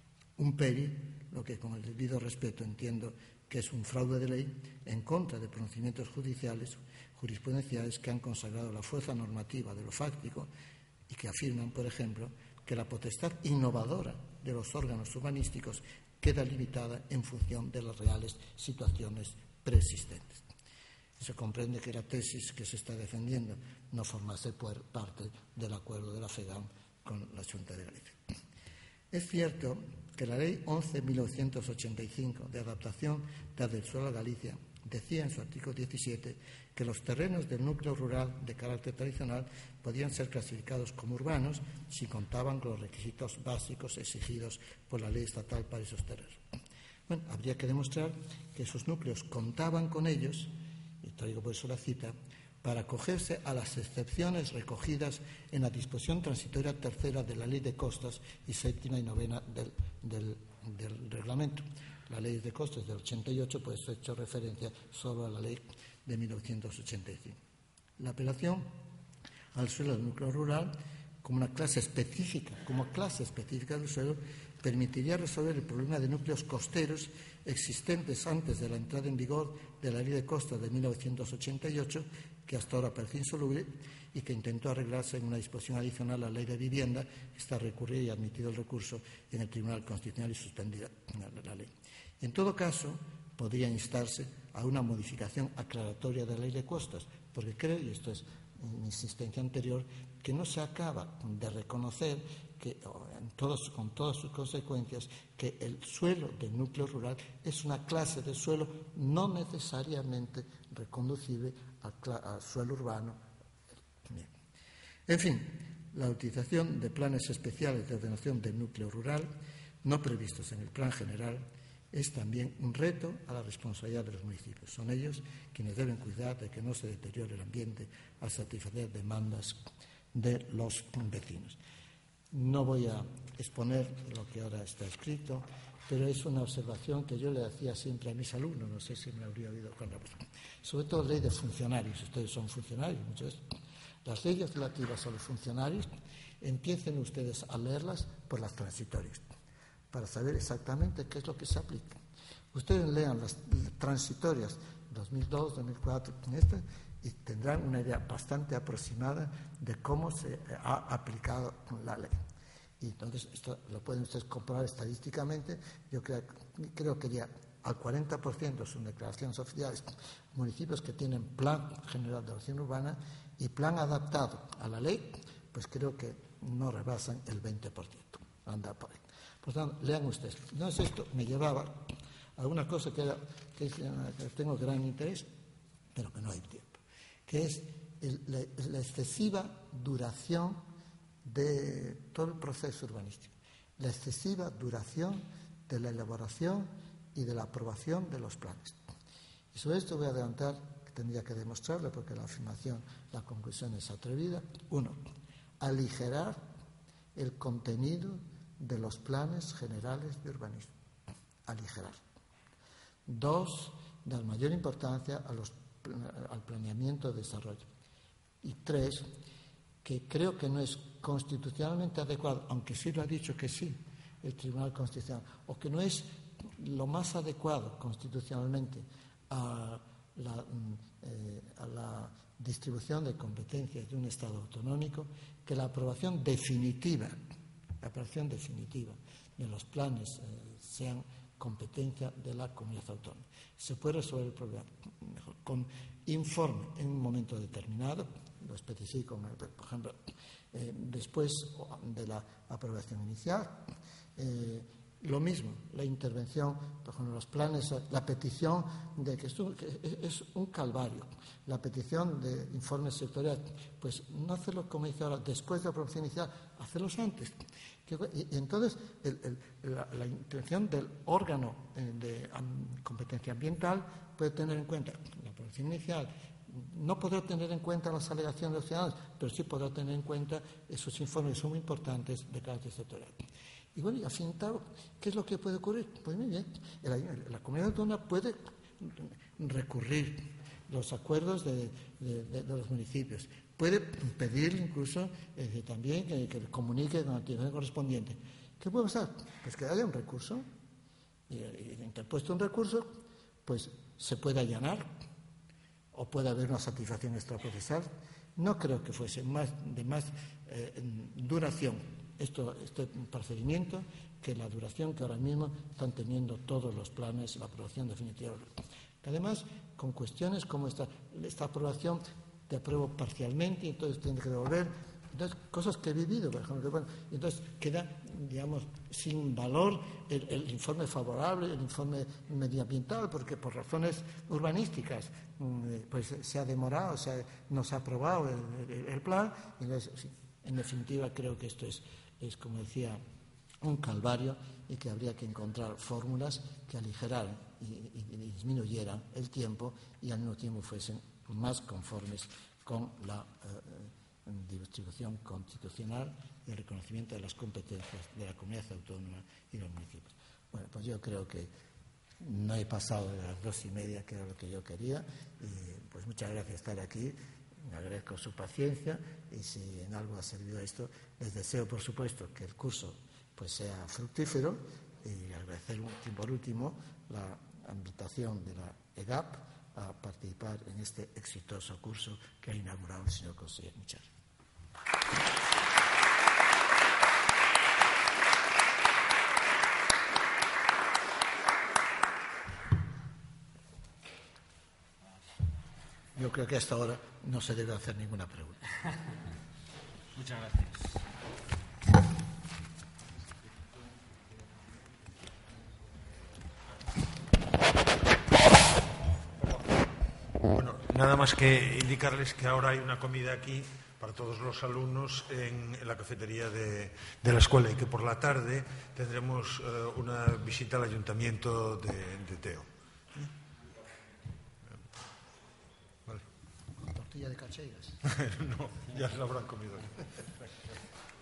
un P E R I, lo que con el debido respeto entiendo que es un fraude de ley en contra de pronunciamientos judiciales, jurisprudenciales que han consagrado la fuerza normativa de lo fáctico y que afirman, por ejemplo, que la potestad innovadora de los órganos urbanísticos queda limitada en función de las reales situaciones preexistentes. Se comprende que la tesis que se está defendiendo no formase parte del acuerdo de la FEGAM con la Xunta de Galicia. Es cierto que la Ley once barra mil novecientos ochenta y cinco de adaptación del suelo a Galicia decía en su artículo diecisiete que los terrenos del núcleo rural de carácter tradicional podían ser clasificados como urbanos si contaban con los requisitos básicos exigidos por la ley estatal para esos terrenos. Bueno, habría que demostrar que esos núcleos contaban con ellos, y traigo por eso la cita, para acogerse a las excepciones recogidas en la disposición transitoria tercera de la Ley de Costas y séptima y novena del, del, del reglamento. La Ley de Costas del ochenta y ocho, pues he hecho referencia solo a la Ley de mil novecientos ochenta y cinco. La apelación al suelo del núcleo rural como una clase específica, como clase específica del suelo, permitiría resolver el problema de núcleos costeros existentes antes de la entrada en vigor de la Ley de Costas de mil novecientos ochenta y ocho, que hasta ahora parece insoluble y que intentó arreglarse en una disposición adicional a la Ley de Vivienda, que está recurrida y admitido el recurso en el Tribunal Constitucional y suspendida la ley. En todo caso, podría instarse a una modificación aclaratoria de la Ley de Costas, porque creo, y esto es mi insistencia anterior, que no se acaba de reconocer que, en todos, con todas sus consecuencias, que el suelo del núcleo rural es una clase de suelo no necesariamente reconducible al, al suelo urbano. Bien. En fin, la utilización de planes especiales de ordenación del núcleo rural, no previstos en el Plan General, es también un reto a la responsabilidad de los municipios. Son ellos quienes deben cuidar de que no se deteriore el ambiente al satisfacer demandas de los vecinos. No voy a exponer lo que ahora está escrito, pero es una observación que yo le hacía siempre a mis alumnos, no sé si me habría oído con la sobre todo ley de funcionarios. Ustedes son funcionarios, muchas veces. Las leyes relativas a los funcionarios, empiecen ustedes a leerlas por las transitorias, para saber exactamente qué es lo que se aplica. Ustedes lean las transitorias dos mil dos, dos mil cuatro, este, y tendrán una idea bastante aproximada de cómo se ha aplicado la ley. Y entonces esto lo pueden ustedes comprobar estadísticamente. Yo creo, creo que ya al cuarenta por ciento son declaraciones oficiales municipios que tienen plan general de ordenación urbana y plan adaptado a la ley, pues creo que no rebasan el veinte por ciento. Anda por ahí. Por tanto, lean ustedes. No es esto, me llevaba a una cosa que, era, que, es, que tengo gran interés, pero que no hay tiempo, que es el, la, la excesiva duración de todo el proceso urbanístico, la excesiva duración de la elaboración y de la aprobación de los planes. Y sobre esto voy a adelantar, que tendría que demostrarlo porque la afirmación, la conclusión es atrevida. Uno, aligerar el contenido de los planes generales de urbanismo. Aligerar. Dos, dar mayor importancia a los, al planeamiento de desarrollo. Y tres, que creo que no es constitucionalmente adecuado, aunque sí lo ha dicho que sí el Tribunal Constitucional, o que no es lo más adecuado constitucionalmente a la, eh, a la distribución de competencias de un Estado autonómico, que la aprobación definitiva, la aprobación definitiva de los planes eh, sean competencia de la comunidad autónoma. Se puede resolver el problema mejor con informe en un momento determinado, lo especifico, por ejemplo, eh, después de la aprobación inicial. Eh, lo mismo, la intervención, por ejemplo, los planes, la petición de que, esto, que es un calvario, la petición de informes sectoriales, pues no hacerlo como dice ahora, después de la aprobación inicial, hacerlos antes. Y entonces, el, el, la, la intervención del órgano de competencia ambiental puede tener en cuenta la aprobación inicial. No podrá tener en cuenta las alegaciones de los ciudadanos, pero sí podrá tener en cuenta esos informes que son muy importantes de carácter sectorial. Y bueno, y al fin y al cabo, ¿qué es lo que puede ocurrir? Pues muy bien, la, la comunidad autónoma puede recurrir los acuerdos de, de, de, de los municipios, puede pedir incluso eh, también que, que comunique con la actividad correspondiente. ¿Qué puede pasar? Pues que haya un recurso, y, y interpuesto un recurso, pues se puede allanar, o puede haber una satisfacción extraprocesal. No creo que fuese más, de más eh, duración esto, este procedimiento que la duración que ahora mismo están teniendo todos los planes, la aprobación definitiva. Además, con cuestiones como esta, esta aprobación, te apruebo parcialmente y entonces tienes que devolver. Entonces, cosas que he vivido, por ejemplo, bueno, entonces queda, digamos, sin valor el, el informe favorable, el informe medioambiental, porque por razones urbanísticas pues se ha demorado, se ha, no se ha aprobado el, el, el plan. Entonces, en definitiva, creo que esto es, es, como decía, un calvario y que habría que encontrar fórmulas que aligeraran y, y, y disminuyeran el tiempo y al mismo tiempo fuesen más conformes con la eh, distribución constitucional y el reconocimiento de las competencias de la comunidad autónoma y los municipios. Bueno, pues yo creo que no he pasado de las dos y media, que era lo que yo quería, y pues muchas gracias por estar aquí. Me agradezco su paciencia y si en algo ha servido esto, les deseo, por supuesto, que el curso pues sea fructífero y agradecer por último la invitación de la E G A P a participar en este exitoso curso que ha inaugurado el señor consejero. Muchas gracias. Yo creo que hasta ahora no se debe hacer ninguna pregunta. Muchas gracias. Bueno, nada más que indicarles que ahora hay una comida aquí para todos los alumnos en, en la cafetería de, de la escuela y que por la tarde tendremos uh, una visita al ayuntamiento de, de Teo. Vale. ¿Tortilla de cacheiras? No, ya se la habrán comido.